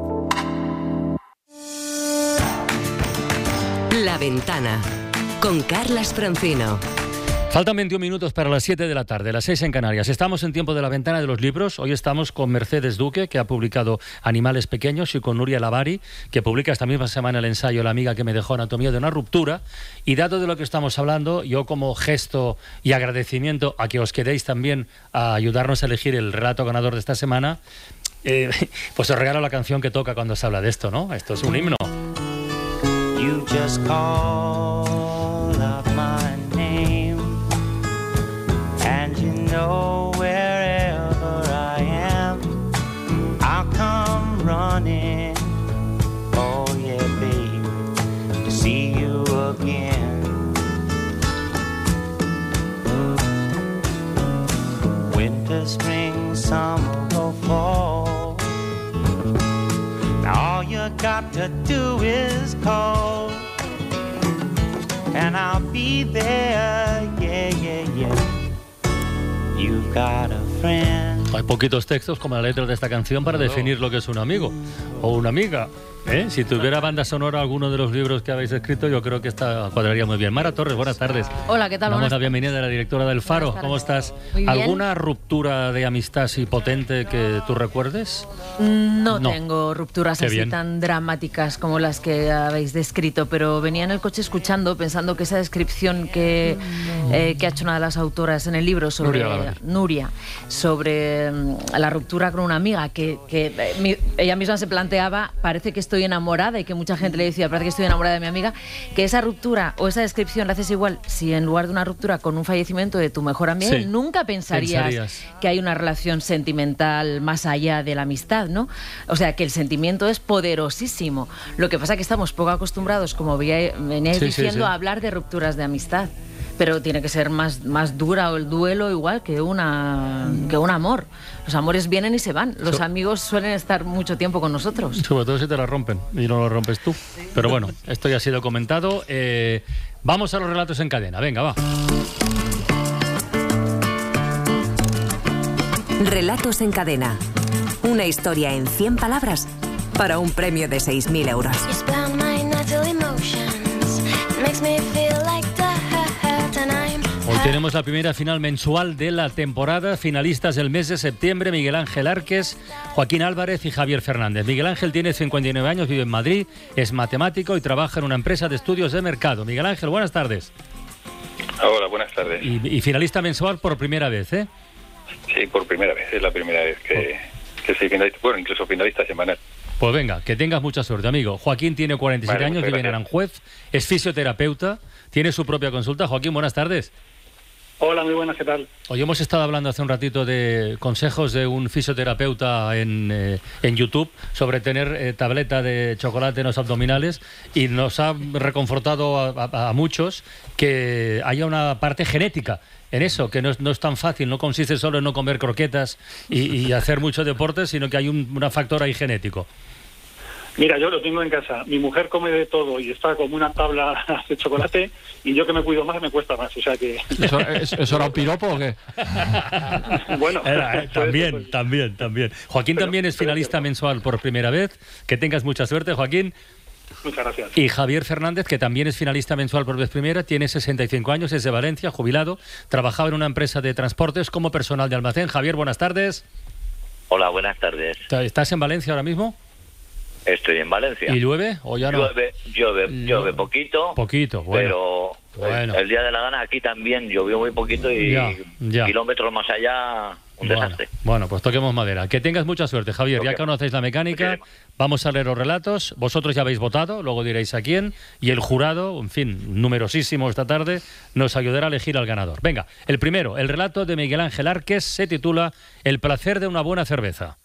La Ventana, con Carlas Francino. Faltan veintiún minutos para las siete de la tarde, las seis en Canarias. Estamos en tiempo de la ventana de los libros. Hoy estamos con Mercedes Duque, que ha publicado Animales Pequeños, y con Nuria Lavari, que publica esta misma semana el ensayo La amiga que me dejó, Anatomía de una ruptura. Y dado de lo que estamos hablando, yo como gesto y agradecimiento a que os quedéis también a ayudarnos a elegir el relato ganador de esta semana, eh, pues os regalo la canción que toca cuando se habla de esto, ¿no? Esto es un himno. You just call up my name, and you know wherever I am, I'll come running, oh yeah babe, to see you again. Winter, spring, summer or fall, now all you got to do is call, and I'll be there, yeah, yeah, yeah. You've got a friend. Hay poquitos textos como la letra de esta canción para definir lo que es un amigo o una amiga. ¿Eh? Si tuviera banda sonora alguno de los libros que habéis escrito, yo creo que esta cuadraría muy bien. Mara Torres, buenas tardes. Hola, ¿qué tal? Damos la bienvenida a la directora del Faro. ¿Cómo estás? Muy bien. ¿Alguna ruptura de amistad así potente que tú recuerdes? No, No. tengo rupturas Qué así bien. tan dramáticas como las que habéis descrito, pero venía en el coche escuchando, pensando que esa descripción que, eh, que ha hecho una de las autoras en el libro sobre Nuria Lavari. Nuria, sobre mm, la ruptura con una amiga, que, que eh, mi- ella misma se planteaba, parece que estoy enamorada, y que mucha gente le decía, parece que estoy enamorada de mi amiga, que esa ruptura o esa descripción la haces igual si en lugar de una ruptura con un fallecimiento de tu mejor amiga, Sí. nunca pensarías, Pensarías. que hay una relación sentimental más allá de la amistad, ¿no? O sea, que el sentimiento es poderosísimo. Lo que pasa es que estamos poco acostumbrados, como veía- veníais Sí, sí, diciendo, sí. a hablar de rupturas de amistad. Pero tiene que ser más, más dura el duelo igual que, una, que un amor. Los amores vienen y se van. Los So- amigos suelen estar mucho tiempo con nosotros. Sobre todo si te la rompen y no lo rompes tú. Pero bueno, esto ya ha sido comentado. Eh, vamos a los relatos en cadena. Venga, va. Relatos en cadena. Una historia en cien palabras para un premio de seis mil euros. Spell my natural emotions. Makes me feel like that, and I'm Hoy tenemos la primera final mensual de la temporada. Finalistas del mes de septiembre: Miguel Ángel Arques, Joaquín Álvarez y Javier Fernández. Miguel Ángel tiene cincuenta y nueve años, vive en Madrid, es matemático y trabaja en una empresa de estudios de mercado. Miguel Ángel, buenas tardes. Hola, buenas tardes. Y, y finalista mensual por primera vez, ¿eh? Sí, por primera vez, es la primera vez que, que soy finalista, bueno, incluso finalista semanal. Pues venga, que tengas mucha suerte, amigo. Joaquín tiene cuarenta y siete Vale, años, muchas vive en gracias. Aranjuez, es fisioterapeuta, tiene su propia consulta. Joaquín, buenas tardes. Hola, muy buenas, ¿qué tal? Hoy hemos estado hablando hace un ratito de consejos de un fisioterapeuta en, eh, en YouTube sobre tener eh, tableta de chocolate en los abdominales, y nos ha reconfortado a, a- a muchos que haya una parte genética en eso, que no es, no es tan fácil, no consiste solo en no comer croquetas y, y hacer mucho deporte, sino que hay un, un factor ahí genético. Mira, yo lo tengo en casa. Mi mujer come de todo y está como una tabla de chocolate, y yo que me cuido más me cuesta más. O sea que... ¿Eso, ¿eso era un piropo o qué? Bueno, era, eh, también, pues, también, también. Joaquín pero, también es finalista mensual por primera vez. Que tengas mucha suerte, Joaquín. Muchas gracias. Y Javier Fernández, que también es finalista mensual por vez primera, tiene sesenta y cinco años, es de Valencia, jubilado, trabajaba en una empresa de transportes como personal de almacén. Javier, buenas tardes. Hola, buenas tardes. ¿Estás en Valencia ahora mismo? Estoy en Valencia. ¿Y llueve o ya no? Llueve, llueve, llueve poquito. Poquito, bueno. Pero bueno. El, el día de la gana aquí también llovió muy poquito y ya, ya. kilómetros más allá un bueno, desastre. Bueno, pues toquemos madera. Que tengas mucha suerte, Javier. Okay. Ya conocéis la mecánica, vamos a leer los relatos. Vosotros ya habéis votado, luego diréis a quién. Y el jurado, en fin, numerosísimo esta tarde, nos ayudará a elegir al ganador. Venga, el primero, el relato de Miguel Ángel Arques, se titula El placer de una buena cerveza.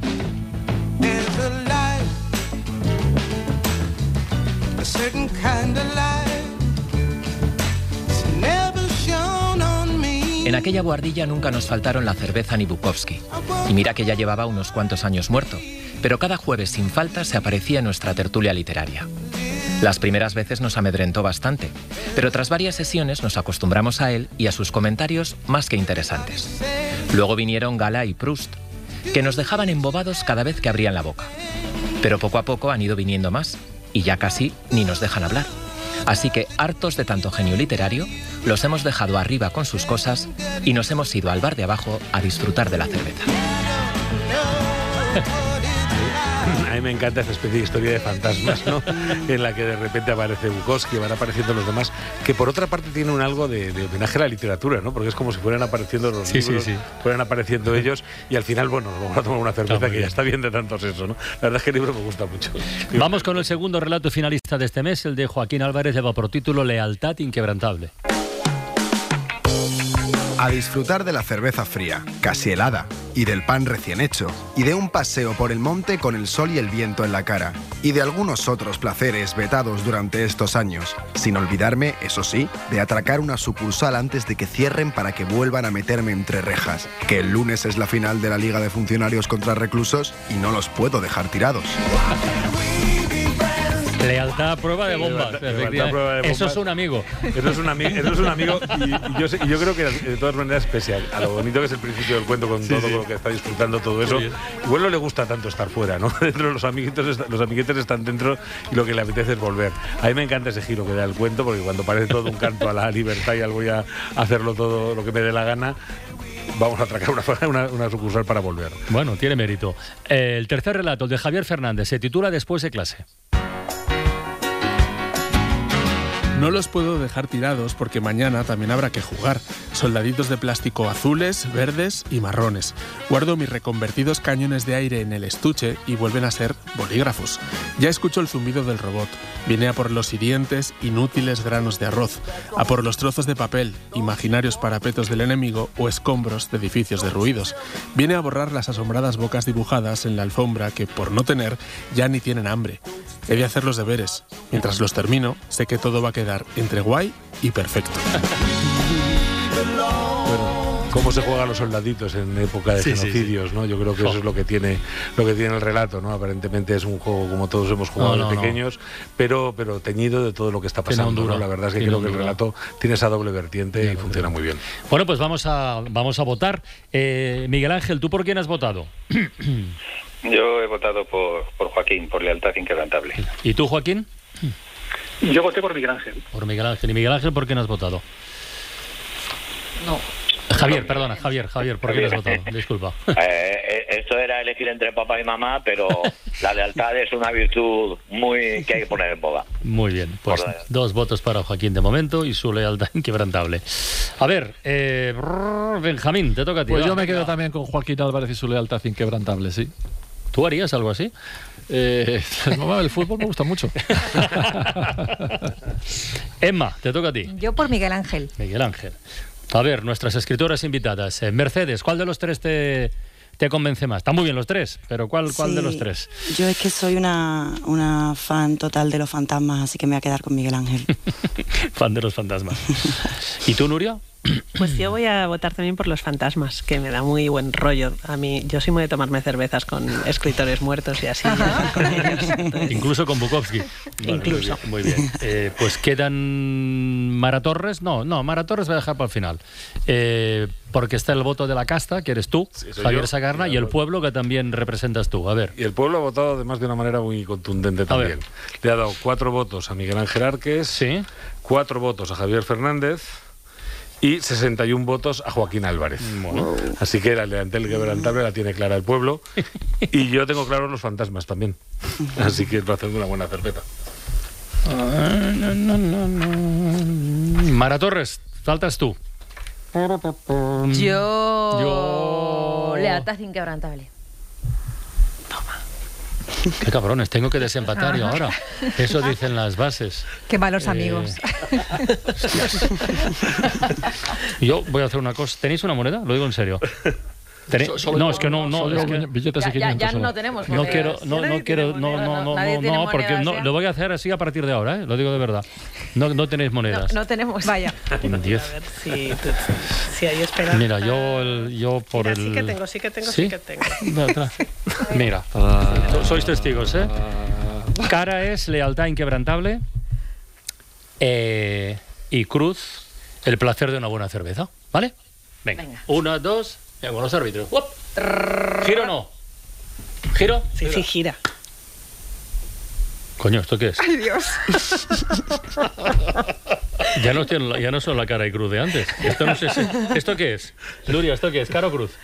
En aquella buhardilla nunca nos faltaron la cerveza ni Bukowski. Y mira que ya llevaba unos cuantos años muerto, pero cada jueves sin falta se aparecía en nuestra tertulia literaria. Las primeras veces nos amedrentó bastante, pero tras varias sesiones nos acostumbramos a él y a sus comentarios más que interesantes. Luego vinieron Gala y Proust, que nos dejaban embobados cada vez que abrían la boca. Pero poco a poco han ido viniendo más, y ya casi ni nos dejan hablar. Así que, hartos de tanto genio literario, los hemos dejado arriba con sus cosas y nos hemos ido al bar de abajo a disfrutar de la cerveza. A mí me encanta esta especie de historia de fantasmas, ¿no? En la que de repente aparece Bukowski, van apareciendo los demás, que por otra parte tiene un algo de, de homenaje a la literatura, ¿no? Porque es como si fueran apareciendo los sí, libros, sí, sí. fueran apareciendo ellos, y al final, bueno, nos vamos a tomar una cerveza que bien. Ya está bien de tantos eso, ¿no? La verdad es que el libro me gusta mucho. Vamos con el segundo relato finalista de este mes, el de Joaquín Álvarez, lleva por título Lealtad inquebrantable. A disfrutar de la cerveza fría, casi helada, y del pan recién hecho, y de un paseo por el monte con el sol y el viento en la cara, y de algunos otros placeres vetados durante estos años, sin olvidarme, eso sí, de atracar una sucursal antes de que cierren para que vuelvan a meterme entre rejas, que el lunes es la final de la Liga de Funcionarios contra Reclusos y no los puedo dejar tirados. Lealtad a prueba de bombas. Lealtad a prueba de bombas. Eso es un amigo. Eso es un, ami eso es un amigo y, y, yo sé, y yo creo que de todas maneras, pese a lo bonito que es el principio del cuento, con sí, todo sí. lo que está disfrutando todo eso, igual no le gusta tanto estar fuera, ¿no? Dentro los amiguitos, los amiguetes están dentro y lo que le apetece es volver. A mí me encanta ese giro que da el cuento, porque cuando parece todo un canto a la libertad y al voy a hacerlo todo lo que me dé la gana, vamos a atracar una, una, una sucursal para volver. Bueno, tiene mérito. Eh, el tercer relato, el de Javier Fernández, se titula Después de clase. No los puedo dejar tirados porque mañana también habrá que jugar. Soldaditos de plástico azules, verdes y marrones. Guardo mis reconvertidos cañones de aire en el estuche y vuelven a ser bolígrafos. Ya escucho el zumbido del robot. Viene a por los hirientes, inútiles granos de arroz. A por los trozos de papel, imaginarios parapetos del enemigo o escombros de edificios derruidos. Viene a borrar las asombradas bocas dibujadas en la alfombra que, por no tener, ya ni tienen hambre. He de hacer los deberes. Mientras los termino, sé que todo va a quedar entre guay y perfecto. Bueno, cómo se juegan los soldaditos en época de sí, genocidios, sí, sí. ¿no? Yo creo que eso es lo que tiene lo que tiene el relato, ¿no? Aparentemente es un juego como todos hemos jugado no, no, de pequeños, no. pero pero teñido de todo lo que está pasando, ¿no? La verdad es que creo que el relato tiene esa doble vertiente tiene y funciona muy bien. Bueno, pues vamos a vamos a votar. Eh, Miguel Ángel, ¿tú por quién has votado? Yo he votado por, por Joaquín, por Lealtad inquebrantable. ¿Y tú, Joaquín? Yo voté por Miguel Ángel. Por Miguel Ángel. ¿Y Miguel Ángel por quién has votado? No. Javier, perdona, Javier, Javier, ¿por quién has votado? Disculpa. Eh, esto era elegir entre papá y mamá, pero la lealtad es una virtud muy que hay que poner en boga. Muy bien, pues dos votos para Joaquín de momento y su lealtad inquebrantable. A ver, eh, Benjamín, te toca a ti. Pues va, yo me quedo va. también con Joaquín Álvarez y su lealtad inquebrantable, sí. ¿Tú harías algo así? Eh, mamá, el fútbol me gusta mucho. Emma, te toca a ti. Yo por Miguel Ángel. Miguel Ángel. A ver, nuestras escritoras invitadas. Eh, Mercedes, ¿cuál de los tres te, te convence más? Están muy bien los tres, pero ¿cuál, cuál sí, de los tres? Yo es que soy una, una fan total de los fantasmas, así que me voy a quedar con Miguel Ángel. Fan de los fantasmas. ¿Y tú, Nuria? Pues yo voy a votar también por Los fantasmas, que me da muy buen rollo. A mí, yo soy muy de tomarme cervezas con escritores muertos y así. Con ellos. Entonces, incluso con Bukowski. Vale, incluso. Muy bien. Muy bien. Eh, pues quedan Mara Torres. No, no, Mara Torres voy a dejar para el final. Eh, porque está el voto de la casta, que eres tú, sí, Javier yo, Sagarna, y el pueblo, que también representas tú. A ver. Y el pueblo ha votado además de una manera muy contundente también. Le ha dado cuatro votos a Miguel Ángel Arques, sí, cuatro votos a Javier Fernández y sesenta y un votos a Joaquín Álvarez. Bueno. Así que la lealtad inquebrantable la tiene clara el pueblo. Y yo tengo claros los fantasmas también. Así que va a hacer una buena cerveza. Uh, no, no, no, no. Mara Torres, faltas tú. Yo... Yo... Lealtad inquebrantable. Qué cabrones, tengo que desempatar yo ahora. Eso dicen las bases. Qué malos eh... amigos. Yo voy a hacer una cosa. ¿Tenéis una moneda? Lo digo en serio. ¿Tenéis? So, no, es que no, no, es que billetes ya, de quinientos. Ya, ya no tenemos monedas. No quiero, no, no quiero, no, no, no, no, no, porque no, lo voy a hacer así a partir de ahora, ¿eh? Lo digo de verdad. No, no tenéis monedas. No, no tenemos. Vaya. diez. A ver si, si hay esperanza. Mira, yo, el, yo por Mira, el. Sí que tengo, sí que tengo, sí, sí que tengo. Mira, sois testigos, ¿eh? Cara es lealtad inquebrantable eh, y cruz el placer de una buena cerveza, ¿vale? Venga, Venga. Una, dos, venga, con los árbitros. ¡Uop! ¿Giro o no? ¿Giro? Sí, sí, gira. Coño, ¿esto qué es? ¡Ay, Dios! Ya no, tiene, ya no son la cara y cruz de antes. Esto no sé si, ¿esto qué es? Nuria, ¿esto qué es? ¿Cara o cruz?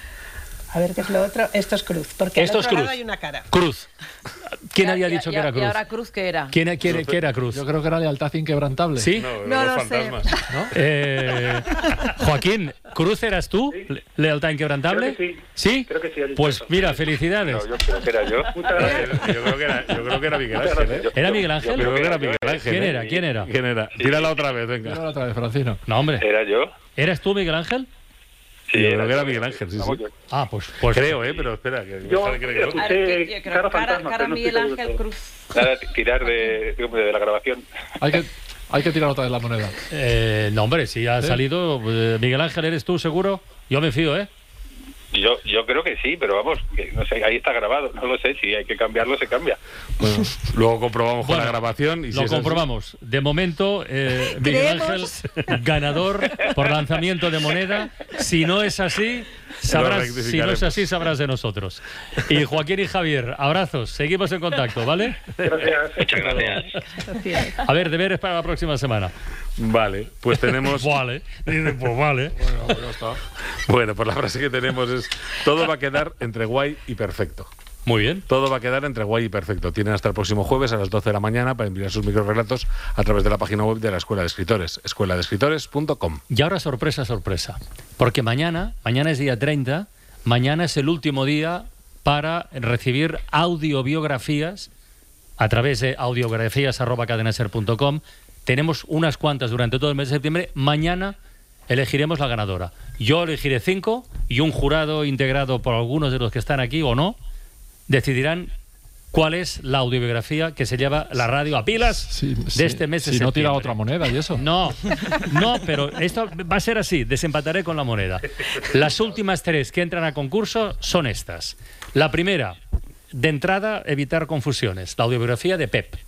A ver qué es lo otro. Esto es cruz, porque Esto al otro es cruz. lado hay una cara. Cruz. ¿Quién ya, había ya, dicho ya, que era cruz? ¿Y ahora cruz qué era? ¿Quién, quién, ¿Qué era cruz? Yo creo que era lealtad inquebrantable. ¿Sí? No, no los lo fantasmas. sé. ¿No? Eh, Joaquín, ¿cruz eras tú? Sí. ¿Lealtad inquebrantable? Creo que sí. ¿Sí? Creo que sí, Pues mira, felicidades. No, yo creo que era yo. Yo creo que era, yo creo que era Miguel Ángel, ¿eh? ¿Era Miguel Ángel? Yo creo que era Miguel Ángel. ¿Quién ¿eh? era? ¿Quién era? ¿Quién era? Sí. Tírala otra vez, venga. Tírala otra vez, Francino. No, hombre. ¿Era yo? ¿Eras tú, Miguel Ángel? Sí, yo era creo que era yo. Miguel Ángel, sí, sí. Ah, pues, pues Creo, ¿eh? Pero espera. Que Yo Javi cree que no. escuché A ver, yo creo, cara cara, fantasma, cara pero no Miguel estoy seguro Ángel de todo. Cruz. Nada, tirar de, digamos, de la grabación. Hay que, hay que tirar otra vez la moneda. Eh, no, hombre, si ha ¿Sí? salido. Eh, Miguel Ángel, ¿eres tú seguro? Yo me fío, ¿eh? Yo, yo creo que sí, pero vamos, que no sé, ahí está grabado. No lo sé, si hay que cambiarlo, se cambia. Bueno, luego comprobamos con Bueno, la grabación. Y si lo es comprobamos. así... De momento, eh, Miguel Ángel, ganador por lanzamiento de moneda. Si no es así, sabrás, si no es así, sabrás de nosotros. Y Joaquín y Javier, abrazos. Seguimos en contacto, ¿vale? Gracias. Muchas gracias. A ver, deberes para la próxima semana. Vale, pues tenemos... Vale, dice, pues vale. Bueno, pues ya está. Bueno, pues la frase que tenemos es: todo va a quedar entre guay y perfecto. Muy bien. Todo va a quedar entre guay y perfecto. Tienen hasta el próximo jueves a las doce de la mañana para enviar sus microrelatos a través de la página web de la Escuela de Escritores, escuela de escritores punto com. Y ahora sorpresa, sorpresa. Porque mañana, mañana es día treinta, mañana es el último día para recibir audiobiografías a través de audiografías arroba cadenaser punto com. Tenemos unas cuantas durante todo el mes de septiembre. Mañana elegiremos la ganadora. Yo elegiré cinco y un jurado integrado por algunos de los que están aquí o no decidirán cuál es la audiobiografía que se lleva la radio a pilas Sí, de sí. este mes de Si no tira septiembre. otra moneda y eso. No, no, pero esto va a ser así, desempataré con la moneda. Las últimas tres que entran a concurso son estas. La primera, de entrada, evitar confusiones, la audiobiografía de Pep.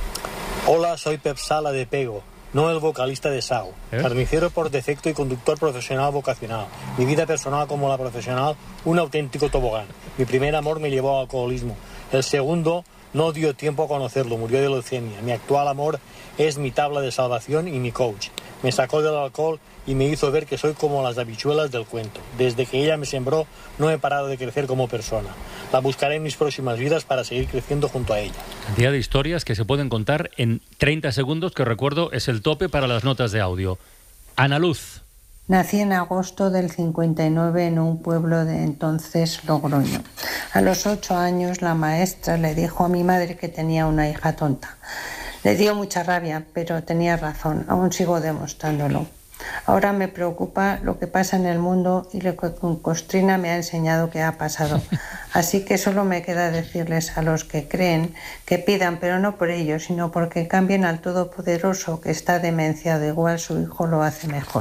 Hola, soy Pep Sala de Pego, no el vocalista de Sao. ¿Eh? Carnicero por defecto y conductor profesional vocacional. Mi vida personal como la profesional, un auténtico tobogán. Mi primer amor me llevó al alcoholismo. El segundo no dio tiempo a conocerlo, murió de leucemia. Mi actual amor es mi tabla de salvación y mi coach. Me sacó del alcohol y me hizo ver que soy como las habichuelas del cuento. Desde que ella me sembró, no he parado de crecer como persona. La buscaré en mis próximas vidas para seguir creciendo junto a ella. Cantidad de historias que se pueden contar en treinta segundos, que recuerdo es el tope para las notas de audio. Ana Luz. Nací en agosto del cincuenta y nueve en un pueblo de entonces Logroño. A los ocho años la maestra le dijo a mi madre que tenía una hija tonta. Le dio mucha rabia, pero tenía razón, aún sigo demostrándolo. Ahora me preocupa lo que pasa en el mundo y lo que con Costrina me ha enseñado que ha pasado. Así que solo me queda decirles a los que creen que pidan, pero no por ello, sino porque cambien al Todopoderoso que está demenciado. Igual su hijo lo hace mejor.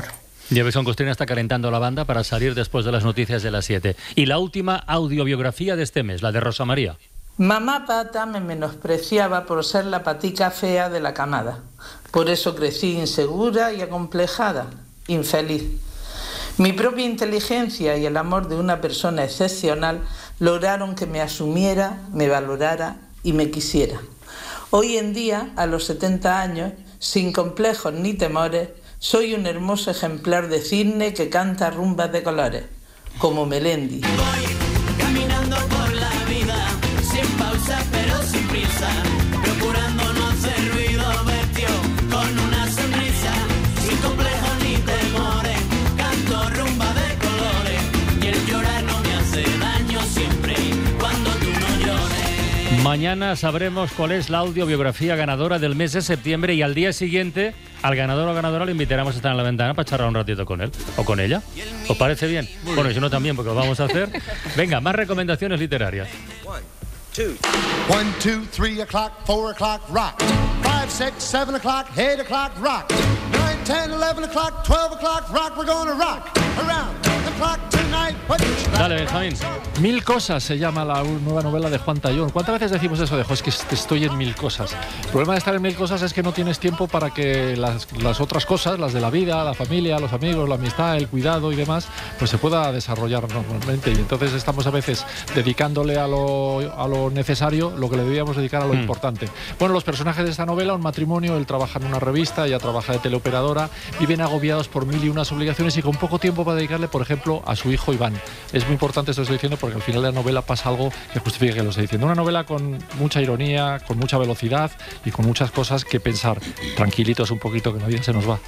Jefferson Costrina está calentando la banda para salir después de las noticias de las siete. Y la última audiobiografía de este mes, la de Rosa María. Mamá Pata me menospreciaba por ser la patica fea de la camada. Por eso crecí insegura y acomplejada, infeliz. Mi propia inteligencia y el amor de una persona excepcional lograron que me asumiera, me valorara y me quisiera. Hoy en día, a los setenta años, sin complejos ni temores, soy un hermoso ejemplar de cisne que canta rumbas de colores, como Melendi. Voy caminando por la vida, sin pausa pero sin prisa, procurando no hacer ruido, vestido con una sonrisa, sin complejos ni temores, canto rumba de colores, y el llorar no me hace daño siempre cuando tú no llores. Mañana sabremos cuál es la audiobiografía ganadora del mes de septiembre y al día siguiente al ganador o ganadora le invitaremos a estar en la ventana para charlar un ratito con él o con ella. ¿Os parece bien? Bueno, si no también, porque lo vamos a hacer. Venga, más recomendaciones literarias. One, two, three o'clock, four o'clock, rock. Five, six, seven o'clock, eight o'clock, rock. Nine, ten, eleven o'clock, twelve o'clock, rock. We're gonna rock around the clock tonight. Dale, Benjamín. Mil cosas se llama la nueva novela de Juan Tallón. ¿Cuántas veces decimos eso de, jo, es que estoy en mil cosas? El problema de estar en mil cosas es que no tienes tiempo para que las, las otras cosas, las de la vida, la familia, los amigos, la amistad, el cuidado y demás, pues se pueda desarrollar normalmente. Y entonces estamos a veces dedicándole a lo, a lo necesario lo que le debíamos dedicar a lo mm. importante. Bueno, los personajes de esta novela, un matrimonio, él trabaja en una revista, ella trabaja de teleoperadora, viven agobiados por mil y unas obligaciones y con poco tiempo para dedicarle, por ejemplo, a su hijo Iván. Es muy importante esto que estoy diciendo porque al final de la novela pasa algo que justifique que lo estoy diciendo. Una novela con mucha ironía, con mucha velocidad y con muchas cosas que pensar. Tranquilitos un poquito, que la vida se nos va.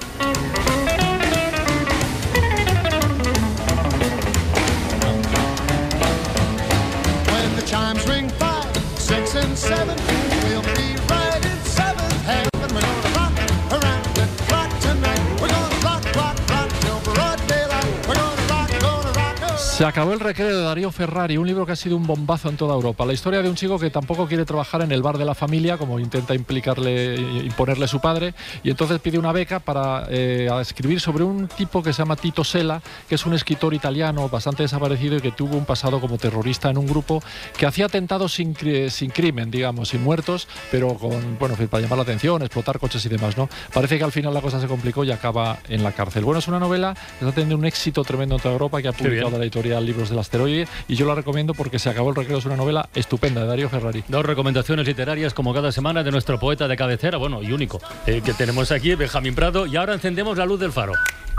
Se acabó El recreo de Darío Ferrari, un libro que ha sido un bombazo en toda Europa. La historia de un chico que tampoco quiere trabajar en el bar de la familia, como intenta implicarle, imponerle su padre, y entonces pide una beca para eh, escribir sobre un tipo que se llama Tito Sela, que es un escritor italiano bastante desaparecido y que tuvo un pasado como terrorista en un grupo que hacía atentados sin, sin crimen, digamos, sin muertos, pero con, bueno, para llamar la atención, explotar coches y demás, ¿no? Parece que al final la cosa se complicó y acaba en la cárcel. Bueno, es una novela que está teniendo un éxito tremendo en toda Europa, que ha publicado la editorial Libros del Asteroide, y yo la recomiendo porque Se acabó el recreo, es una novela estupenda de Darío Ferrari. Dos recomendaciones literarias como cada semana de nuestro poeta de cabecera, bueno, y único, eh, que tenemos aquí, Benjamín Prado, y ahora encendemos la luz del faro.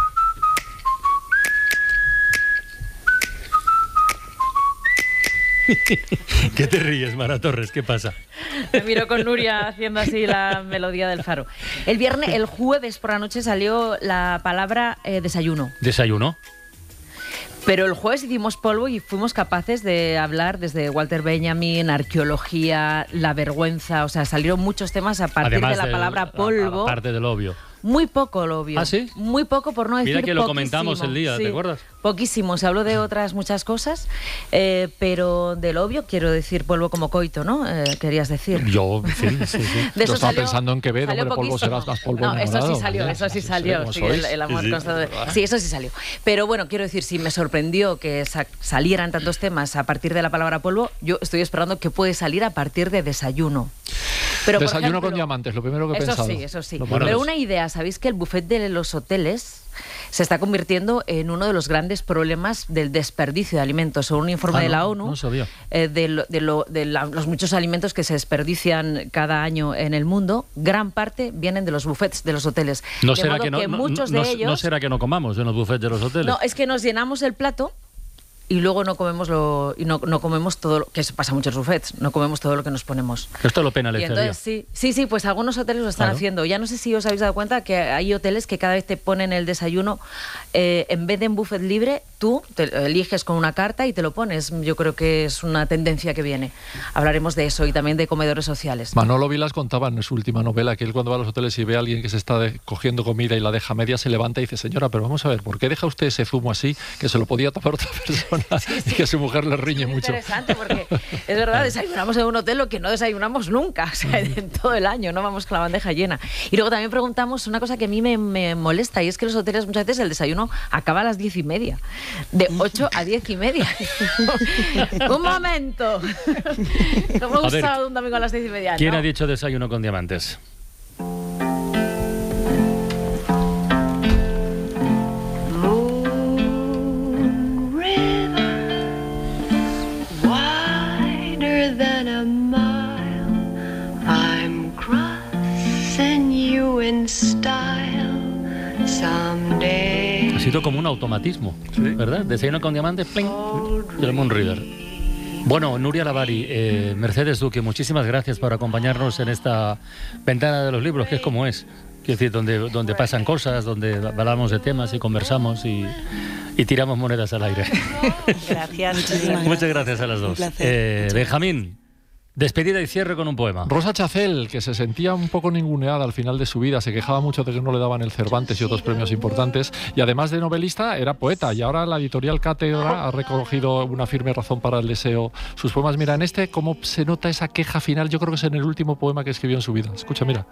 ¿Qué te ríes, Mara Torres? ¿Qué pasa? Me miro con Nuria haciendo así la melodía del faro. El viernes, el jueves por la noche salió la palabra eh, desayuno. ¿Desayuno? Pero el jueves hicimos polvo y fuimos capaces de hablar desde Walter Benjamin, arqueología, la vergüenza, o sea, salieron muchos temas a partir Además de la del, palabra polvo. Aparte del obvio. Muy poco lo obvio. ¿Ah, sí? Muy poco, por no decir Mira que lo poquísimo. comentamos el día, Sí, ¿te acuerdas? Poquísimo, se habló de otras muchas cosas, eh, pero del obvio quiero decir polvo como coito, ¿no? Eh, querías decir. Yo, sí, sí, sí. De eso Yo estaba salió- pensando en Quevedo, salió hombre, polvo poquísimo. serás más polvo No, eso enamorado, sí salió, ¿vale? eso sí Así salió. como Sí, sois. el, el amor Sí, sí. constante. Sí, eso sí salió. Pero bueno, quiero decir, si me sorprendió que sa- salieran tantos temas a partir de la palabra polvo, yo estoy esperando que puede salir a partir de desayuno. Pero, por Desayuno ejemplo, con diamantes, lo primero que he eso pensado. sí, eso sí. Lo Pero primero. una idea, ¿sabéis que el buffet de los hoteles se está convirtiendo en uno de los grandes problemas del desperdicio de alimentos? Según un informe Ah, de la no, ONU, no sabía. eh, de, lo- de lo- de la- los muchos alimentos que se desperdician cada año en el mundo, gran parte vienen de los buffets de los hoteles. ¿No De será modo que no, no- muchos no- de ellos... no será que no comamos en los buffets de los hoteles? No, es que nos llenamos el plato y luego no comemos lo y no, no comemos todo lo que eso pasa en muchos buffets, no comemos todo lo que nos ponemos. Esto lo Y penalizaría. entonces sí, sí, sí, pues algunos hoteles lo están Claro. haciendo. Ya no sé si os habéis dado cuenta que hay hoteles que cada vez te ponen el desayuno, eh, en vez de en buffet libre, tú te eliges con una carta y te lo pones. Yo creo que es una tendencia que viene. Hablaremos de eso y también de comedores sociales. Manolo Vilas contaba en su última novela que él cuando va a los hoteles y ve a alguien que se está de- cogiendo comida y la deja media, se levanta y dice, señora, pero vamos a ver, ¿por qué deja usted ese zumo así que se lo podía tomar otra persona? desayuna sí, sí. y que su mujer le riñe es mucho. Interesante porque es verdad, desayunamos en un hotel lo que no desayunamos nunca, o sea, en todo el año, no vamos con la bandeja llena. Y luego también preguntamos una cosa que a mí me, me molesta, y es que en los hoteles muchas veces el desayuno acaba a las diez y media, de ocho a diez y media. Un momento. No me gusta un domingo a las diez y media. ¿Quién no. ha dicho desayuno con diamantes? Than a mile, I'm crossing you in style someday. Ha sido como un automatismo, ¿sí? ¿Verdad? Desayuno con diamantes, pling, del Moon River. Bueno, Nuria Lavari, eh, Mercedes Duque, muchísimas gracias por acompañarnos en esta ventana de los libros, que es como es. Quiero decir, donde, donde pasan cosas, donde hablamos de temas y conversamos y, y tiramos monedas al aire. Gracias. Muchas gracias a las dos. Eh, Benjamín, despedida y cierre con un poema. Rosa Chacel, que se sentía un poco ninguneada al final de su vida, se quejaba mucho de que no le daban el Cervantes y otros premios importantes, y además de novelista era poeta, y ahora la editorial Cátedra ha recogido Una firme razón para el deseo. Sus poemas, mira, en este cómo se nota esa queja final, yo creo que es en el último poema que escribió en su vida. Escucha, mira.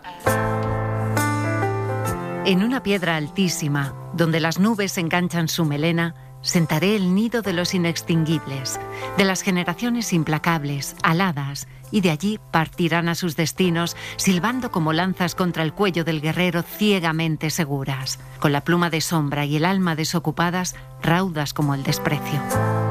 En una piedra altísima, donde las nubes enganchan su melena, sentaré el nido de los inextinguibles, de las generaciones implacables, aladas, y de allí partirán a sus destinos, silbando como lanzas contra el cuello del guerrero ciegamente seguras, con la pluma de sombra y el alma desocupadas, raudas como el desprecio.